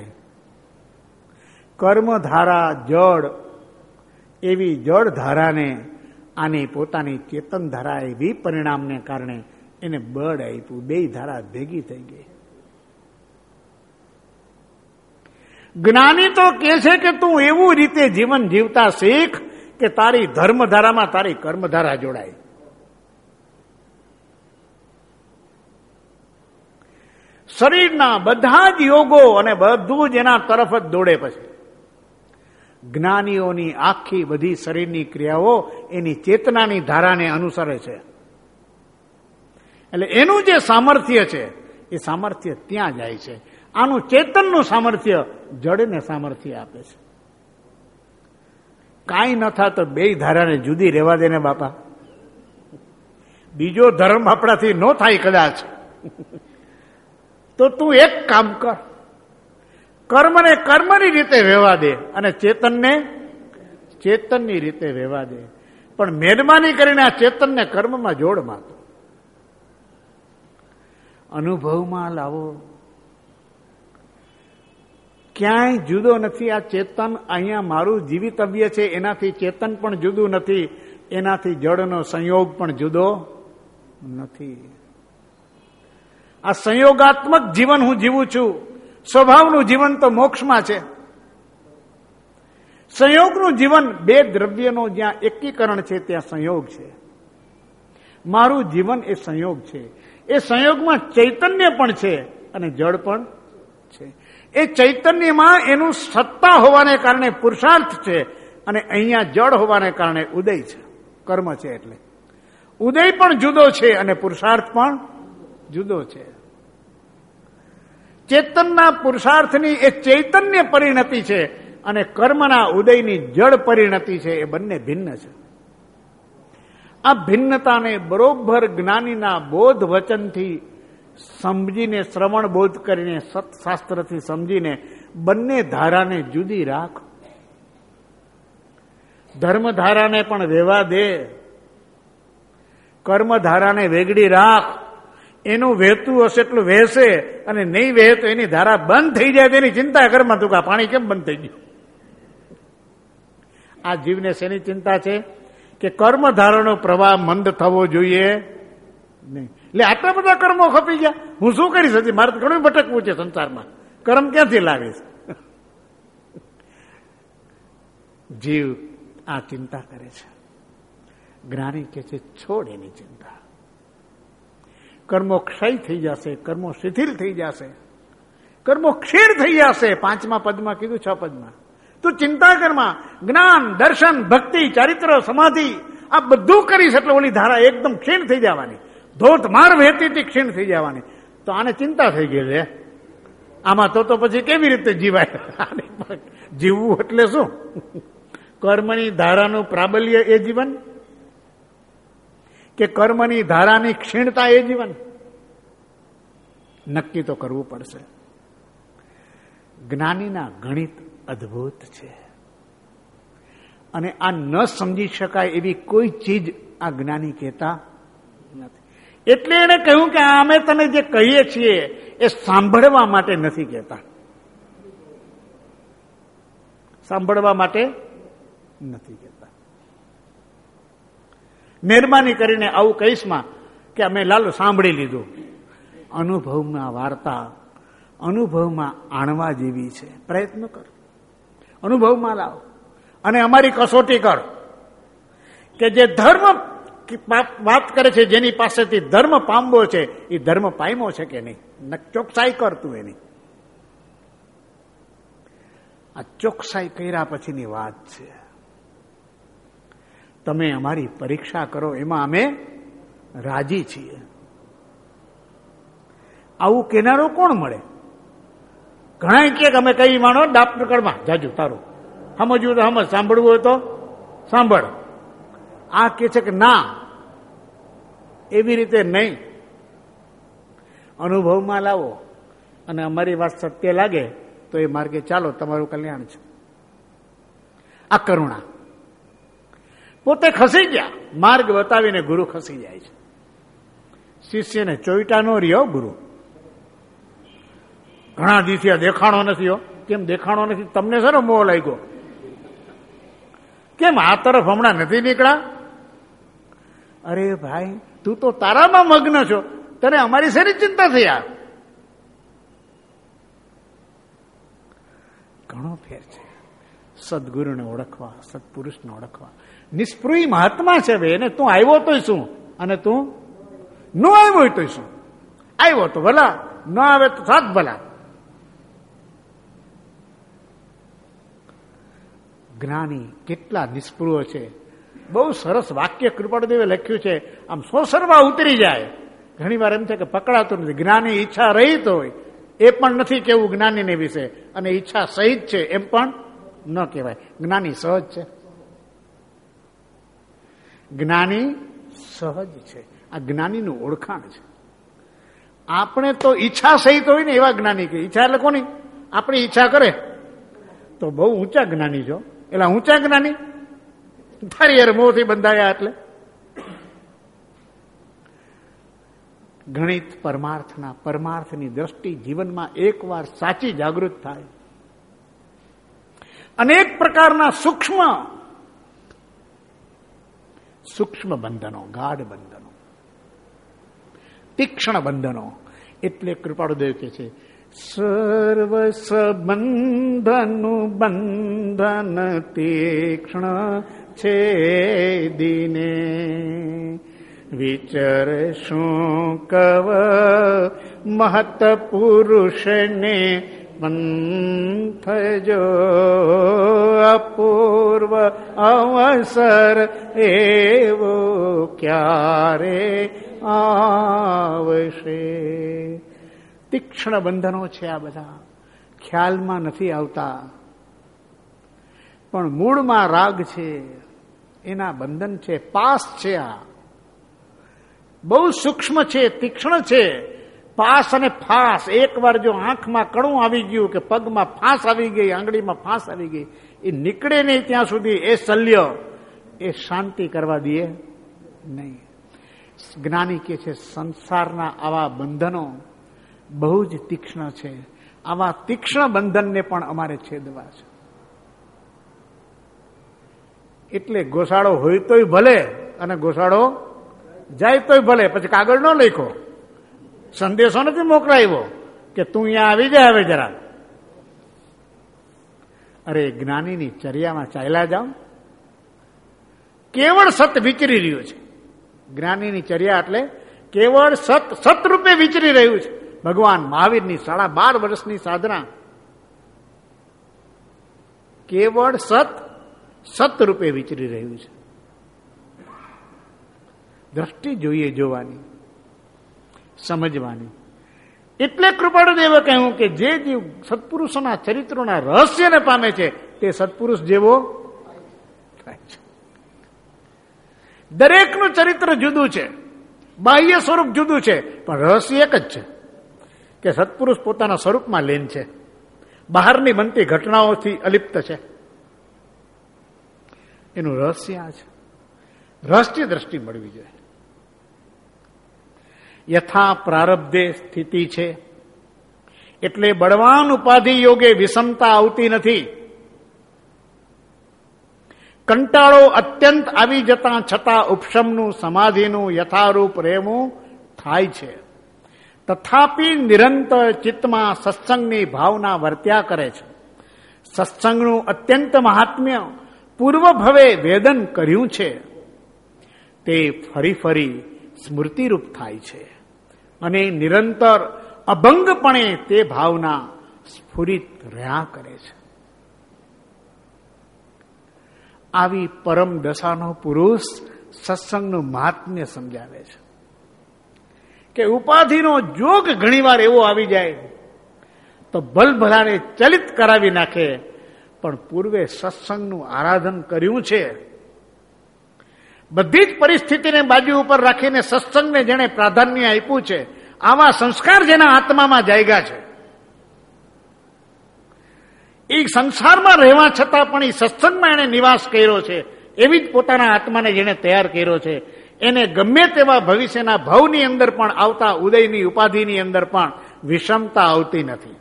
કર્મધારા જળ, એવી જળ ધારાને આની પોતાની ચેતન ધારાએ વિપરિણામને કારણે એને બળ આપ્યું. બે ધારા ભેગી થઈ ગઈ. જ્ઞાની તો કહે છે કે તું એવું રીતે જીવન જીવતા શીખ કે તારી ધર્મધારામાં તારી કર્મધારા જોડાય. શરીરના બધા જ યોગો અને બધું જ એના તરફ જ દોડે. પછી જ્ઞાનીઓની આખી બધી શરીરની ક્રિયાઓ એની ચેતનાની ધારાને અનુસરે છે. એટલે એનું જે સામર્થ્ય છે એ સામર્થ્ય ત્યાં જાય છે. આનું ચેતનનું સામર્થ્ય જડને સામર્થ્ય આપે છે. કાંઈ ન થાય તો બે ધારાને જુદી રહેવા દે ને બાપા. બીજો ધર્મ આપણાથી ન થાય કદાચ તો તું એક કામ કર, કર્મને કર્મની રીતે વહેવા દે અને ચેતનને ચેતનની રીતે વહેવા દે. પણ મહેરબાની કરીને આ ચેતનને કર્મમાં જોડમાં તો અનુભવમાં લાવો. ક્યાંય જુદો નથી. આ ચેતન અહીંયા મારું જીવિતવ્ય છે, એનાથી ચેતન પણ જુદું નથી, એનાથી જળનો સંયોગ પણ જુદો નથી. આ સંયોગાત્મક જીવન હું જીવું છું. સ્વભાવનું જીવન તો મોક્ષમાં છે. સંયોગનું જીવન, બે દ્રવ્યનો જ્યાં એકીકરણ છે ત્યાં સંયોગ છે. મારું જીવન એ સંયોગ છે. એ સંયોગમાં ચૈતન્ય પણ છે અને જળ પણ છે. એ ચૈતન્યમાં એનું સત્તા હોવાને કારણે પુરુષાર્થ છે અને અહીંયા જળ હોવાને કારણે ઉદય છે, કર્મ છે. એટલે ઉદય પણ જુદો છે અને પુરુષાર્થ પણ જુદો છે. ચેતનના પુરુષાર્થની એ ચૈતન્ય પરિણતિ છે અને કર્મના ઉદયની જળ પરિણતિ છે. એ બંને ભિન્ન છે. આ ભિન્નતાને બરોબર જ્ઞાનીના બોધ વચનથી સમજીને, શ્રવણ બોધ કરીને, સત્શાસ્ત્રથી સમજીને બંને ધારાને જુદી રાખ. ધર્મધારાને પણ વેવા દે, કર્મધારાને વેગડી રાખ. એનું વહેતું હશે એટલું વહેશે અને નહીં વહે તો એની ધારા બંધ થઈ જાય તેની ચિંતા કરમાં. તું કા પાણી કેમ બંધ થઈ ગયું? આ જીવને શેની ચિંતા છે કે કર્મધારાનો પ્રવાહ મંદ થવો જોઈએ નહીં. એટલે આટલા બધા કર્મો ખપી ગયા, હું શું કરીશ? હજી મારે તો ઘણું ભટકવું છે સંસારમાં. કર્મ ક્યાંથી લાવીશ? જીવ આ ચિંતા કરે છે. જ્ઞાની કે છે છોડ એની ચિંતા. કર્મો ક્ષય થઈ જશે, કર્મો શિથિલ થઈ જશે, કર્મો ક્ષીણ થઈ જશે. 5મા પદમાં કીધું, 6 પદમાં. તું ચિંતા કરમાં. જ્ઞાન, દર્શન, ભક્તિ, ચારિત્ર, સમાધિ આ બધું કરીશ એટલે ઓલી ધારા એકદમ ક્ષીણ થઈ જવાની, ધોધમાર વહેતી ક્ષીણ થઈ જવાની. તો આને ચિંતા થઈ ગઈ છે. આમાં તો પછી કેવી રીતે જીવાય? જીવવું એટલે શું? કર્મની ધારાનું પ્રાબલ્ય એ જીવન કે કર્મની ધારાની ક્ષીણતા એ જીવન? નક્કી તો કરવું પડશે. જ્ઞાનીના ગણિત અદ્ભુત છે અને આ ન સમજી શકાય એવી કોઈ ચીજ આ જ્ઞાની કહેતા નથી. એટલે એને કહ્યું કે અમે તને જે કહીએ છીએ એ સાંભળવા માટે નથી કહેતા, સાંભળવા માટે નથી કહેતા. મહેરબાની કરીને આવું કહીશમાં કે અમે લાલો સાંભળી લીધું. અનુભવમાં વાર્તા અનુભવમાં આણવા જેવી છે. પ્રયત્ન કર, અનુભવમાં લાવ અને અમારી કસોટી કર કે જે ધર્મ વાત કરે છે, જેની પાસેથી ધર્મ પામવો છે એ ધર્મ પામ્યો છે કે નહીં. ચોકસાઈ કરતું એની. આ ચોકસાઈ કર્યા પછીની વાત છે. તમે અમારી પરીક્ષા કરો એમાં અમે રાજી છીએ. આવું કેનારો કોણ મળે? ઘણા કે અમે કઈ માનો ડાપ પકડમાં જાજુ તારું સમજવું તો સમજ, સાંભળવું હોય તો સાંભળ. આ કે છે કે ના, એવી રીતે નહીં. અનુભવમાં લાવો અને અમારી વાત સત્ય લાગે તો એ માર્ગે ચાલો, તમારું કલ્યાણ છે. આ કરુણા. પોતે ખસી ગયા, માર્ગ બતાવીને ગુરુ ખસી જાય છે. શિષ્યને ચોઈટા નો રહ્યો ગુરુ. ઘણા દિવસે દેખાણો નથી. કેમ દેખાણો નથી? તમને શેનો મોહ લાગ્યો? કેમ આ તરફ હમણાં નથી નીકળ્યા? અરે ભાઈ, તું તો તારામાં મગ્ન છો, તને અમારી શેની ચિંતા થઈ? આ ઘણો ફેર છે. સદગુરુને ઓળખવા, સત્પુરુષને ઓળખવા. નિષ્પૃહી મહાત્મા છે હવે. એને તું આવ્યો તોય શું અને તું ન આવ્યો તોય શું? આવ્યો તો ભલા, ન આવે તો સાત ભલા. જ્ઞાની કેટલા નિષ્પૃહ છે. બહુ સરસ વાક્ય કૃપાળદેવે લખ્યું છે. આમ સોસરવા ઉતરી જાય. ઘણી વાર એમ છે કે પકડાતું નથી. જ્ઞાની ઈચ્છા રહિત હોય એ પણ નથી કેવું જ્ઞાનીને વિશે, અને ઈચ્છા સહિત છે એમ પણ ન કહેવાય. જ્ઞાની સહજ છે. જ્ઞાની સહજ છે. આ જ્ઞાનીનું ઓળખાણ છે. આપણે તો ઈચ્છા સહિત હોય ને એવા જ્ઞાની કે. ઈચ્છા એટલે કોની? આપણી ઈચ્છા કરે તો બહુ ઊંચા જ્ઞાની છો. એટલે ઊંચા જ્ઞાની તારી યાર મોહથી બંધાયા. એટલે ગણિત પરમાર્થની દ્રષ્ટિ જીવનમાં એકવાર સાચી જાગૃત થાય અનેક પ્રકારના સૂક્ષ્મ બંધનો, ગાઢ બંધનો, તીક્ષ્ણ બંધનો. એટલે કૃપાળુદેવ કહે છે સર્વ સંબંધનું બંધન તીક્ષ્ણ છે દિને, વિચર શું કવ મહત પુરુષને પંથ જો અપૂર્વ અવસર એવો ક્યારે આવશે. તીક્ષ્ણ બંધનો છે આ બધા, ખ્યાલમાં નથી આવતા, પણ મૂળમાં રાગ છે, એના બંધન છે, પાસ છે. આ બહુ સૂક્ષ્મ છે, તીક્ષ્ણ છે. પાસ અને ફાસ, એકવાર જો આંખમાં કણું આવી ગયું કે પગમાં ફાંસ આવી ગઈ, આંગળીમાં ફાંસ આવી ગઈ, એ નીકળે નહીં ત્યાં સુધી એ શલ્ય એ શાંતિ કરવા દે નહીં. જ્ઞાની કહે છે સંસારના આવા બંધનો બહુ જ તીક્ષ્ણ છે, આવા તીક્ષ્ણ બંધનને પણ અમારે છેદવા છે. એટલે ગોસાળો હોય તોય ભલે અને ગોસાળો જાય તોય ભલે, પછી કાગળ ન લખો, સંદેશો નથી મોકલાવ્યો કે તું અહીંયા આવી જાય હવે જરા. અરે જ્ઞાનીની ચર્યામાં ચાલ્યા જાઓ, કેવળ સત વિચરી રહ્યું છે. જ્ઞાનીની ચર્યા એટલે કેવળ સત રૂપે વિચરી રહ્યું છે. ભગવાન મહાવીરની 12.5 વર્ષની સાધના કેવળ સત રૂપે વિચરી રહ્યું છે. દ્રષ્ટિ જોઈએ જોવાની, સમજવાની. એટલે કૃપાળુદેવે કહ્યું કે જે જીવ સત્પુરુષોના ચરિત્રોના રહસ્યને પામે છે તે સત્પુરુષ જેવો થાય છે. દરેકનું ચરિત્ર જુદું છે, બાહ્ય સ્વરૂપ જુદું છે, પણ રહસ્ય એક જ છે કે સત્પુરુષ પોતાના સ્વરૂપમાં લીન છે, બહારની બનતી ઘટનાઓથી અલિપ્ત છે. એનું રહસ્ય આ છે. રહસ્ય દ્રષ્ટિ મળવી જોઈએ. યથા પ્રારબ્ધે સ્થિતિ છે એટલે બળવાન ઉપાધિ યોગે વિષમતા આવતી નથી. કંટાળો અત્યંત આવી જતા છતાં ઉપશમનું સમાધિનું યથારૂપ રહેવું થાય છે. તથાપિ નિરંતર ચિત્તમાં સત્સંગની ભાવના વર્ત્યા કરે છે. સત્સંગનું અત્યંત મહાત્મ્ય પૂર્વ ભવે વેદન કર્યું છે તે ફરી ફરી સ્મૃતિરૂપ થાય છે અને નિરંતર અભંગપણે તે ભાવના સ્ફુરિત રહ્યા કરે છે. આવી પરમ દશાનો પુરુષ સત્સંગનું મહાત્મ્ય સમજાવે છે કે ઉપાધિનો જોગ ઘણીવાર એવો આવી જાય તો ભલભલાને ચલિત કરાવી નાખે, પણ પૂર્વે સત્સંગનું આરાધન કર્યું છે. બધી જ પરિસ્થિતિને બાજુ ઉપર રાખીને સત્સંગને જેણે પ્રાધાન્ય આપ્યું છે, આવા સંસ્કાર જેના આત્મામાં જાગ્યા છે, એ સંસારમાં રહેવા છતાં પણ એ સત્સંગમાં એને નિવાસ કર્યો છે, એવી જ પોતાના આત્માને જેને તૈયાર કર્યો છે, એને ગમે તેવા ભવિષ્યના ભવની અંદર પણ આવતા ઉદયની ઉપાધિની અંદર પણ વિષમતા આવતી નથી.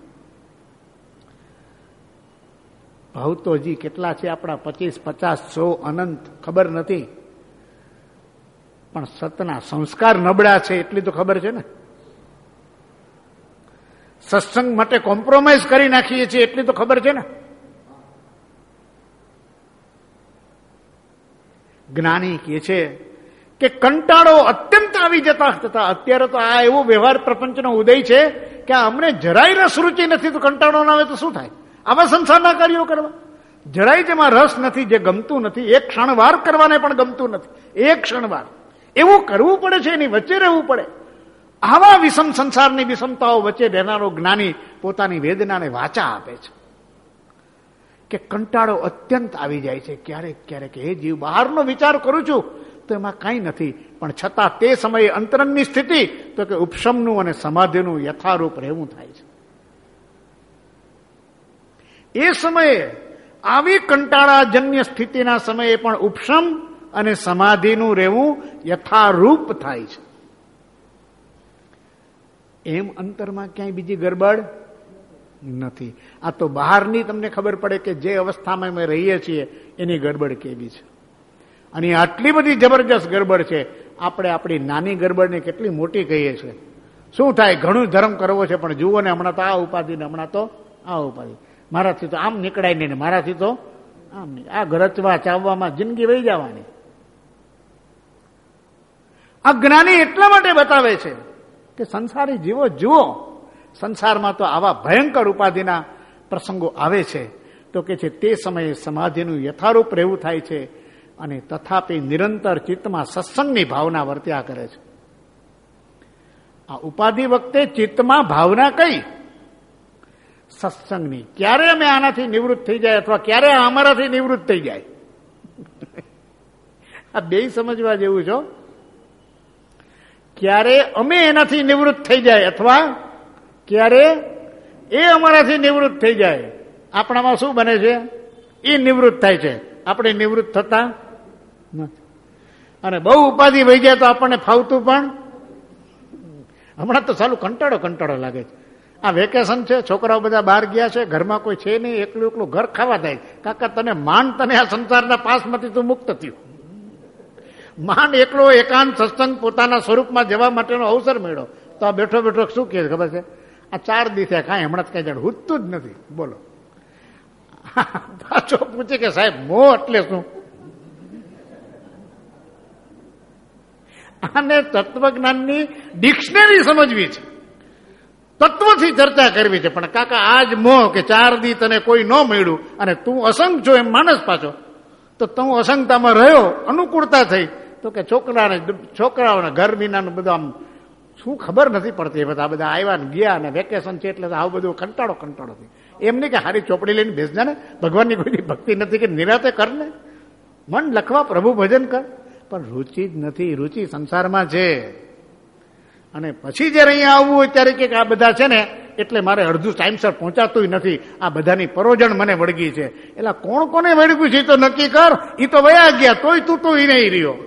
ભાવ તો હજી કેટલા છે આપણા? 25, 50, 100 અનંત ખબર નથી, પણ સતના સંસ્કાર નબળા છે એટલી તો ખબર છે ને. સત્સંગ માટે કોમ્પ્રોમાઇઝ કરી નાખીએ છીએ એટલી તો ખબર છે ને. જ્ઞાની કહે છે કે કંટાળો અત્યંત આવી જતા હતા. અત્યારે તો આ એવો વ્યવહાર પ્રપંચનો ઉદય છે કે અમને જરાય રસ રૂચિ નથી, તો કંટાળો ના આવે તો શું થાય? આવા સંસારના કાર્યો કરવા જરાય જેમાં રસ નથી, જે ગમતું નથી, એક ક્ષણવાર કરવાને પણ ગમતું નથી, એક ક્ષણવાર એવું કરવું પડે છે, એની વચ્ચે રહેવું પડે. આવા વિષમ સંસારની વિષમતાઓ વચ્ચે રહેનારો જ્ઞાની પોતાની વેદનાને વાચા આપે છે કે કંટાળો અત્યંત આવી જાય છે. ક્યારેક ક્યારેક એ જીવ બહારનો વિચાર કરું છું તો એમાં કાંઈ નથી, પણ છતાં તે સમયે અંતરંગની સ્થિતિ તો કે ઉપશમનું અને સમાધિનું યથારૂપ રહેવું થાય છે. એ સમયે આવી કંટાળાજન્ય સ્થિતિના સમયે પણ ઉપશમ અને સમાધિનું રહેવું યથારૂપ થાય છે. એમ અંતરમાં ક્યાંય બીજી ગરબડ નથી. આ તો બહારની તમને ખબર પડે કે જે અવસ્થામાં અમે રહીએ છીએ એની ગડબડ કેવી છે. અને આટલી બધી જબરજસ્ત ગડબડ છે. આપણે આપણી નાની ગડબડને કેટલી મોટી કહીએ છીએ. શું થાય, ઘણું ધર્મ કરવો છે પણ જુઓ ને, હમણાં તો આ ઉપાધિ ને હમણાં તો આ ઉપાધિ, મારાથી તો આમ નીકળાય નહીં ને મારાથી તો આમ નહીં. આ ગરચવા ચાવવામાં જિંદગી વહી જવાની. આ જ્ઞાની એટલા માટે બતાવે છે કે સંસારી જીવો જુઓ, સંસારમાં તો આવા ભયંકર ઉપાધિના પ્રસંગો આવે છે. તો કે છે તે સમયે સમાધિનું યથારૂપ રહેવું થાય છે અને તથાપી નિરંતર ચિત્તમાં સત્સંગની ભાવના વર્ત્યા કરે છે. આ ઉપાધિ વખતે ચિત્તમાં ભાવના કઈ? સત્સંગની. ક્યારે અમે આનાથી નિવૃત્ત થઈ જાય અથવા ક્યારે અમારાથી નિવૃત્ત થઈ જાય, આ બે સમજવા જેવું છો. ક્યારે અમે એનાથી નિવૃત્ત થઈ જાય અથવા ક્યારે એ અમારાથી નિવૃત્ત થઈ જાય. આપણામાં શું બને છે? એ નિવૃત્ત થાય છે, આપણે નિવૃત્ત થતા નથી. અને બહુ ઉપાધિ વહી જાય તો આપણને ફાવતું પણ. હમણાં તો ચાલુ કંટાળો લાગે છે. આ વેકેશન છે, છોકરાઓ બધા બહાર ગયા છે, ઘરમાં કોઈ છે નહીં, એકલું ઘર ખાવા થાય. કાકા તને તને આ સંસારના પાસમાંથી તું મુક્ત થયું. માંડ એકલો એકાંત સત્સંગ પોતાના સ્વરૂપમાં જવા માટેનો અવસર મળ્યો તો આ બેઠો શું કહે ખબર છે? આ 4 દિવસે કાંઈ હમણાં જ કઈ જાણ હુતું જ નથી. બોલો. પાછો પૂછે કે સાહેબ મોહ એટલે શું? આને તત્વજ્ઞાનની ડિક્શનરી સમજવી છે, તત્વથી ચર્ચા કરવી છે. પણ કાકા આજ મોહ કે 4 દી તને કોઈ ન મળ્યું અને તું અસંગ છો એમ માનસ પાછો, તો તું અસંગતામાં રહ્યો, અનુકૂળતા થઈ, તો કે છોકરાઓને ઘર વિનાનું બધું આમ શું ખબર નથી પડતી. બધા આવ્યા ને ગયા અને વેકેશન છે એટલે આવું બધું કંટાળો થઈ. એમ નહીં કે હારી ચોપડી લઈને બેસજા ને, ભગવાનની કોઈ ભક્તિ નથી કે નિરાતે કર ને, મન લખવા પ્રભુ ભજન કર. પણ રુચિ જ નથી, રુચિ સંસારમાં છે. અને પછી જયારે અહીંયા આવવું હોય ત્યારે કે આ બધા છે ને એટલે મારે અડધું ટાઈમસર પહોંચાતું નથી, આ બધાની પરોજણ મને વળગી છે. એટલે કોણ કોને વળગ્યું છે તો નક્કી કર. એ તો વયા ગયા, તોય તું તો ઈ નહીં રહ્યો.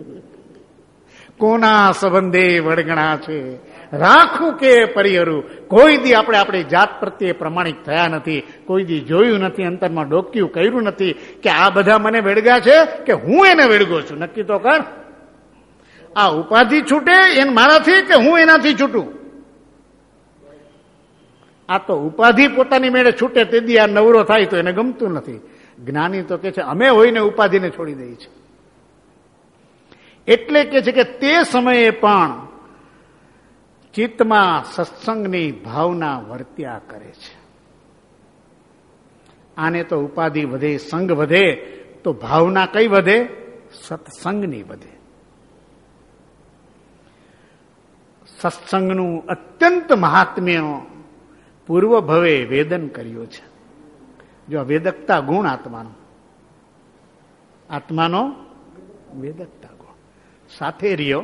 કોના સંબંધે વળગણા છે રાખું કે પરિહરું. કોઈ દી આપણે આપણી જાત પ્રત્યે પ્રમાણિક થયા નથી, કોઈ દી જોયું નથી, અંતરમાં ડોક્યું કર્યું નથી કે આ બધા મને વેડગા છે કે હું એને વેડગો છું. નક્કી તો કર. આ ઉપાધિ છૂટે એને મારાથી કે હું એનાથી છૂટું? આ તો ઉપાધિ પોતાની મેળે છૂટે તે દી આ નવરો થાય તો એને ગમતું નથી. જ્ઞાની તો કે છે અમે હોઈને ઉપાધિને છોડી દઈએ છીએ. એટલે કે છે કે તે સમયે પણ ચિત્તમાં સત્સંગની ભાવના વર્ત્યા કરે છે. આને તો ઉપાધિ વધે, સંગ વધે, તો ભાવના કઈ વધે? સત્સંગની વધે. સત્સંગનું અત્યંત મહાત્મ્ય પૂર્વ ભવે વેદન કર્યું છે. જો વેદકતા ગુણ આત્માનો વેદકતા ગુણ સાથે રહ્યો.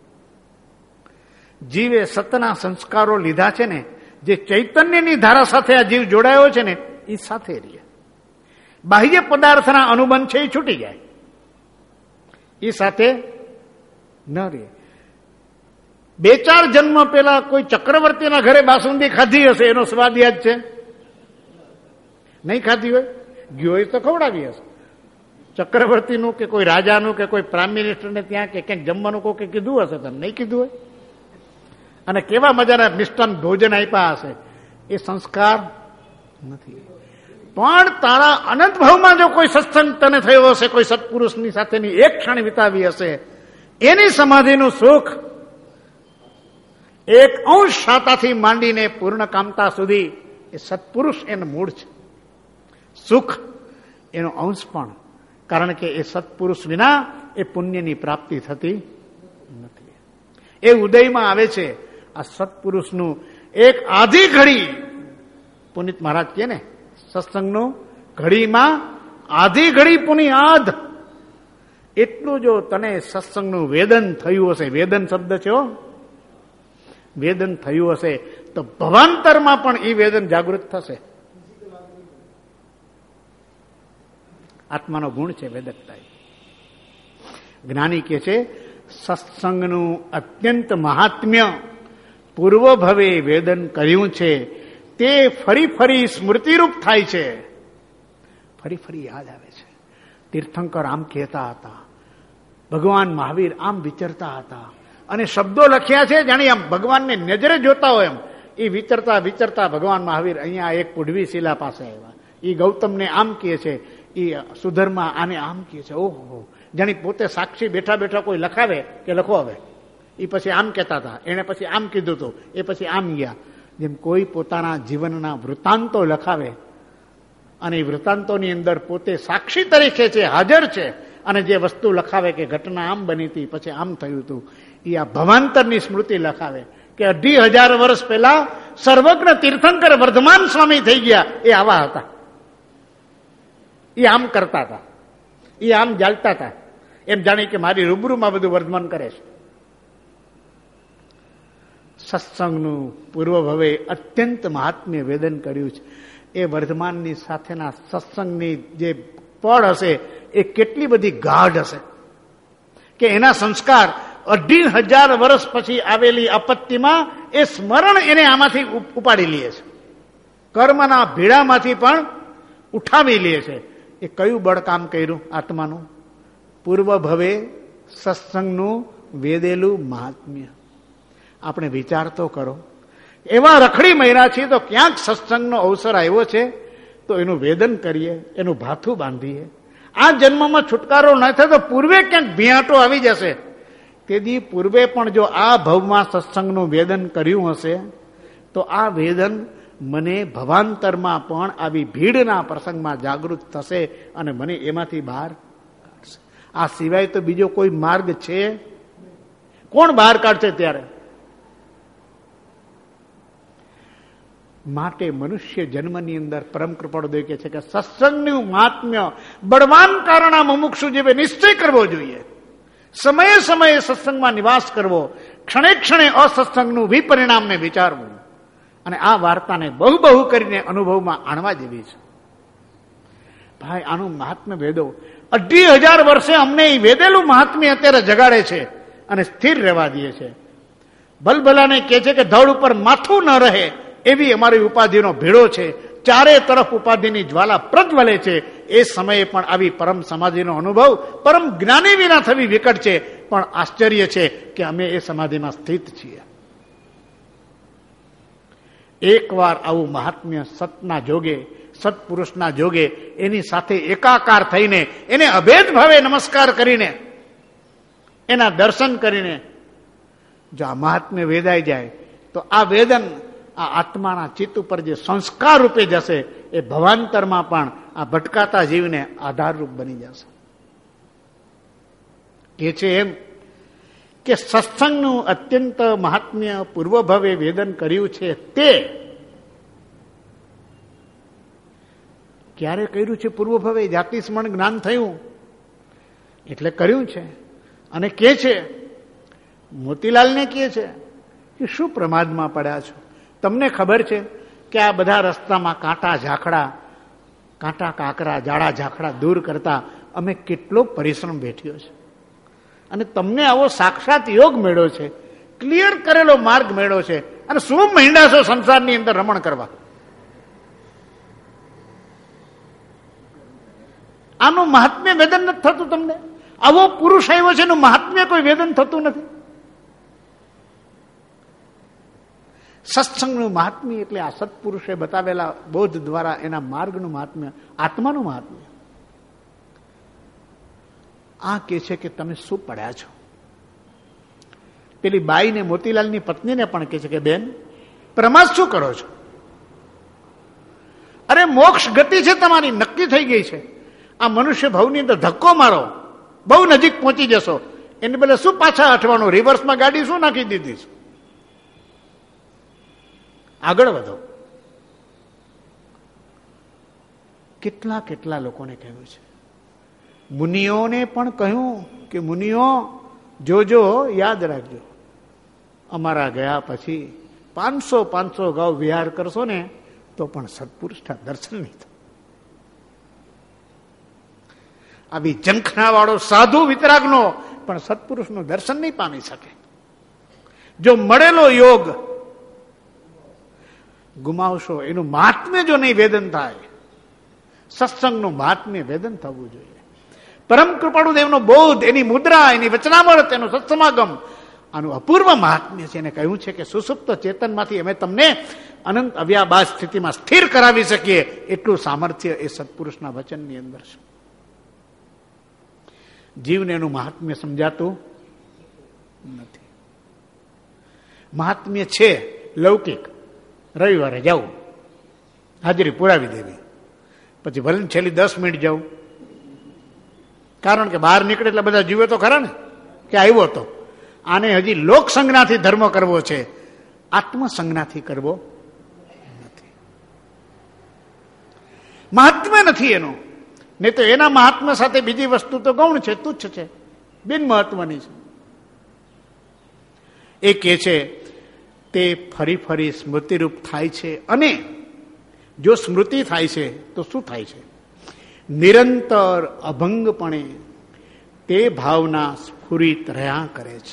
જીવે સતના સંસ્કારો લીધા છે ને, જે ચૈતન્યની ધારા સાથે આ જીવ જોડાયો છે ને, એ સાથે રહે. બાહ્ય પદાર્થના અનુબંધ છે એ છૂટી જાય, એ સાથે ન રહે. 2-4 જન્મ પહેલા કોઈ ચક્રવર્તીના ઘરે બાસુંદી ખાધી હશે, એનો સ્વાદ યાદ છે? નહીં ખાધી હોય, ગયો હોય તો ખવડાવી હશે. ચક્રવર્તીનું કે કોઈ રાજાનું કે કોઈ પ્રાઇમ મિનિસ્ટરને ત્યાં કે ક્યાંક જમવાનું કોઈ કીધું હશે, તમે નહીં કીધું હોય. અને કેવા મજાના મિષ્ટાન ભોજન આપ્યા હશે, એ સંસ્કાર નથી. પણ તારા અનંત ભાવમાં જો કોઈ સત્સંગ તને થયો હશે, કોઈ સત્પુરુષની સાથેની એક ક્ષણ વિતાવી હશે, એની સમાધિનું સુખ 1 શાતાથી માંડીને પૂર્ણ કામતા સુધી એ સત્પુરુષ એનું મૂળ છે. સુખ એનો અંશ પણ, કારણ કે એ સત્પુરુષ વિના એ પુણ્યની પ્રાપ્તિ થતી નથી. એ ઉદયમાં આવે છે. આ સત્પુરુષનું એક આધી ઘડી, પુનિત મહારાજ કહે ને સત્સંગનું ઘડીમાં આધી ઘડી પુની આધ. એટલું જો તને સત્સંગનું વેદન થયું હશે, વેદન શબ્દ છે હો, વેદન થયું હશે તો ભવાંતરમાં પણ એ વેદન જાગૃત થશે. આત્માનો ગુણ છે વેદકતા. જ્ઞાની કહે છે સત્સંગનું અત્યંત મહાત્મ્ય પૂર્વ ભવે વેદન કર્યું છે, તે ફરી ફરી સ્મૃતિરૂપ થાય છે, ફરી ફરી યાદ આવે છે. તીર્થંકર આમ કહેતા હતા, ભગવાન મહાવીર આમ વિચરતા હતા, અને શબ્દો લખ્યા છે જાણે આમ ભગવાનને નજરે જોતા હોય એમ. એ વિચરતા વિચરતા ભગવાન મહાવીર અહીંયા એક પુઢવી શિલા પાસે આવ્યા. એ ગૌતમને આમ કહે છે, એ સુધર્મા આને આમ કહે છે. ઓહો, જાણી પોતે સાક્ષી બેઠા બેઠા કોઈ લખાવે કે લખો હવે. એ પછી આમ કહેતા હતા, એને પછી આમ કીધું હતું, એ પછી આમ ગયા. જેમ કોઈ પોતાના જીવનના વૃત્તાંતો લખાવે અને એ વૃત્તાંતોની અંદર પોતે સાક્ષી તરીકે છે, હાજર છે, અને જે વસ્તુ લખાવે કે ઘટના આમ બની હતી પછી આમ થયું હતું, એ આ ભવાંતરની સ્મૃતિ લખાવે કે 2500 વર્ષ પહેલા સર્વજ્ઞ તીર્થંકર વર્ધમાન સ્વામી થઈ ગયા. એ આવા હતા, એ આમ કરતા હતા, એ આમ ચાલતા હતા, એમ જાણી કે મારી રૂબરૂમાં બધું વર્ધમાન કરે છે. સત્સંગનું પૂર્વભવે અત્યંત મહાત્મ્ય વેદન કર્યું છે. એ વર્ધમાનની સાથેના સત્સંગની જે પળ હશે એ કેટલી બધી ગાઢ હશે કે એના સંસ્કાર 2500 વર્ષ પછી આવેલી આપત્તિમાં એ સ્મરણ એને આમાંથી ઉપાડી લે છે, કર્મના ભીડામાંથી પણ ઉઠાવી લે છે. એ કયું બળ કામ કર્યું આત્માનું? પૂર્વભવે સત્સંગનું વેદેલું મહાત્મ્ય. આપણે વિચાર તો કરો, એવા રખડી મર્યા છીએ તો ક્યાંક સત્સંગનો અવસર આવ્યો છે તો એનું વેદન કરીએ, એનું ભાથું બાંધીએ. આ જન્મમાં છુટકારો ન થાય તો પૂર્વે ક્યાંક ભિયાટો આવી જશે. તેથી પૂર્વે પણ જો આ ભવમાં સત્સંગનું વેદન કર્યું હશે તો આ વેદન મને ભવાંતરમાં પણ આવી ભીડના પ્રસંગમાં જાગૃત થશે અને મને એમાંથી બહાર કાઢશે. આ સિવાય તો બીજો કોઈ માર્ગ છે? કોણ બહાર કાઢશે ત્યારે? માટે મનુષ્ય જન્મની અંદર પરમ કૃપાળુ દેવ કહે છે કે સત્સંગનું મહાત્મ્ય બળવાન કારણા મુમુક્ષુ જેવે નિશ્ચય કરવો જોઈએ. સમયે સમયે સત્સંગમાં નિવાસ કરવો, ક્ષણે ક્ષણે અસત્સંગનું વિપરિણામને વિચારવું, અને આ વાર્તાને બહુ બહુ કરીને અનુભવમાં આણવા જેવી છે. ભાઈ, આનું મહાત્મ્ય વેદો 2500 વર્ષે અમને એ વેદેલું મહાત્મ્ય અત્યારે જગાડે છે અને સ્થિર રહેવા દે છે. ભલભલાને કહે છે કે ધડ ઉપર માથું ન રહે એવી અમારી ઉપાધિનો ભેડો છે, ચારે તરફ ઉપાધિની જ્વાલા પ્રજ્વલે છે. એ સમયે પણ આવી પરમ સમાધિનો અનુભવ પરમ જ્ઞાની વિના થવી વિકટ છે, પણ આશ્ચર્ય છે કે અમે એ સમાધિમાં સ્થિત છીએ. એકવાર આવું મહાત્મ્ય સતના જોગે, સત્પુરુષના જોગે એની સાથે એકાકાર થઈને એને અભેદ ભાવે નમસ્કાર કરીને, એના દર્શન કરીને જો આ મહાત્મ્ય વેદાઈ જાય તો આ વેદન આ આત્માના ચિત્ત ઉપર જે સંસ્કાર રૂપે જશે એ ભવાંતરમાં પણ આ ભટકાતા જીવને આધારરૂપ બની જશે. કે છે એમ કે સત્સંગનું અત્યંત મહાત્મ્ય પૂર્વભવે વેદન કર્યું છે. તે ક્યારે કર્યું છે? પૂર્વભવે જાતિ સ્મરણ જ્ઞાન થયું એટલે કર્યું છે. અને કે છે, મોતીલાલને કહે છે કે શું પ્રમાદમાં પડ્યા છો? તમને ખબર છે કે આ બધા રસ્તામાં કાંટા ઝાખડા, કાંટા કાંકરા, જાડા ઝાખડા દૂર કરતા અમે કેટલો પરિશ્રમ વેઠ્યો છે, અને તમને આવો સાક્ષાત યોગ મેળ્યો છે, ક્લિયર કરેલો માર્ગ મેળ્યો છે, અને શું મહિના છો સંસારની અંદર રમણ કરવા? આનું મહાત્મ્ય વેદન નથી થતું તમને? આવો પુરુષ આવ્યો છે એનું મહાત્મ્ય કોઈ વેદન થતું નથી. સત્સંગનું મહાત્મ્ય એટલે આ સત્પુરુષે બતાવેલા બોધ દ્વારા એના માર્ગનું મહાત્મ્ય, આત્માનું મહાત્મ્ય. આ કે છે કે તમે શું પડ્યા છો? પેલી બાઈને, મોતીલાલની પત્નીને પણ કહે છે કે બેન, પ્રમાદ શું કરો છો? અરે મોક્ષ ગતિ છે તમારી, નક્કી થઈ ગઈ છે. આ મનુષ્ય ભાવની અંદર ધક્કો મારો, બહુ નજીક પહોંચી જશો. એને બદલે શું પાછા હટવાનું? રિવર્સમાં ગાડી શું નાખી દીધી છે? આગળ વધો. કેટલા કેટલા લોકોને કહ્યું છે, મુનિઓને પણ કહ્યું કે મુનિઓ જોજો, યાદ રાખજો, અમારા ગયા પછી 500 ગાઉ વિહાર કરશો ને તો પણ સત્પુરુષના દર્શન નહીં થાય. આવી ઝંખના વાળો સાધુ વિતરાગનો પણ સત્પુરુષનું દર્શન નહીં પામી શકે. જો મળેલો યોગ, ગુમાવશો. એનું મહાત્મ્ય જો નહીં વેદન થાય, સત્સંગનું મહાત્મ્ય વેદન થવું જોઈએ. પરમ કૃપાળુ દેવનો બોધ, એની મુદ્રા, એની વચનામૃત, એનો સત્સમાગમ, આનું અપૂર્વ મહાત્મ્ય છે. એને કહ્યું છે કે સુસુપ્ત ચેતનમાંથી અમે તમને અનંત અવ્યાબાદ સ્થિતિમાં સ્થિર કરાવી શકીએ, એટલું સામર્થ્ય એ સત્પુરુષના વચનની અંદર છે. જીવને એનું મહાત્મ્ય સમજાતું નથી. મહાત્મ્ય છે લૌકિક, રવિવારે જવું, હાજરી પુરાવી દેવી, પછી ભલે છેલ્લી 10 મિનિટ જવું, કારણ કે બહાર નીકળે એટલે બધા જીવે તો ખરા ને કે આવ્યો તો. આને હજી લોક સંજ્ઞાથી ધર્મ કરવો છે, આત્મસંજ્ઞાથી કરવો નથી. મહાત્મ્ય નથી એનું. નહીં તો એના મહાત્મ્ય સાથે બીજી વસ્તુ તો ગૌણ છે, તુચ્છ છે, બિન મહત્વની છે. એ કે છે તે ફરી ફરી સ્મૃતિરૂપ થાય છે, અને જો સ્મૃતિ થાય છે તો શું થાય છે? નિરંતર અભંગપણે તે ભાવના સ્ફુરિત રહ્યા કરે છે.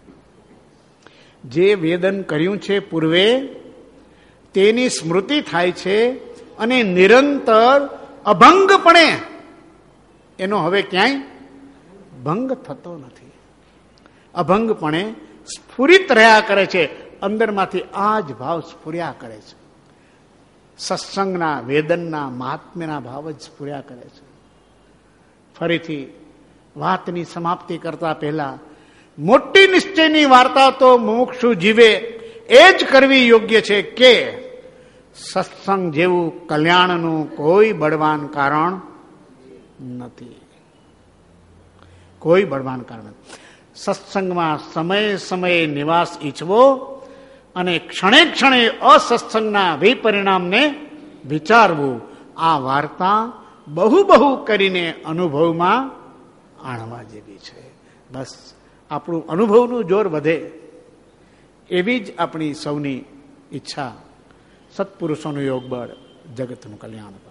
જે વેદન કર્યું છે પૂર્વે તેની સ્મૃતિ થાય છે, અને નિરંતર અભંગપણે એનો હવે ક્યાંય ભંગ થતો નથી. અભંગપણે સ્ફુરિત રહ્યા કરે છે. અંદરમાંથી આ જ ભાવ સ્ફુર્યા કરે છે. સત્સંગના, વેદનના, મહાત્મ્યના ભાવ જ સ્ફુર્યા કરે છે. ફરીથી વાતની સમાપ્તિ કરતા પહેલા મોટી નિશ્ચયની વાર્તા તો મુમુક્ષુ જીવે એ જ કરવી યોગ્ય છે કે સત્સંગ જેવું કલ્યાણનું કોઈ બળવાન કારણ નથી. કોઈ બળવાન કારણ. સત્સંગમાં સમયે સમયે નિવાસ ઈચ્છવો અને ક્ષણે ક્ષણે અસત્સંગના વિપરિણામને વિચારવું, આ વાર્તા બહુ બહુ કરીને અનુભવમાં આણવા જેવી છે. બસ આપણું અનુભવનું જોર વધે એવી જ આપણી સૌની ઈચ્છા. સત્પુરુષોનું યોગ બળ જગતનું કલ્યાણ.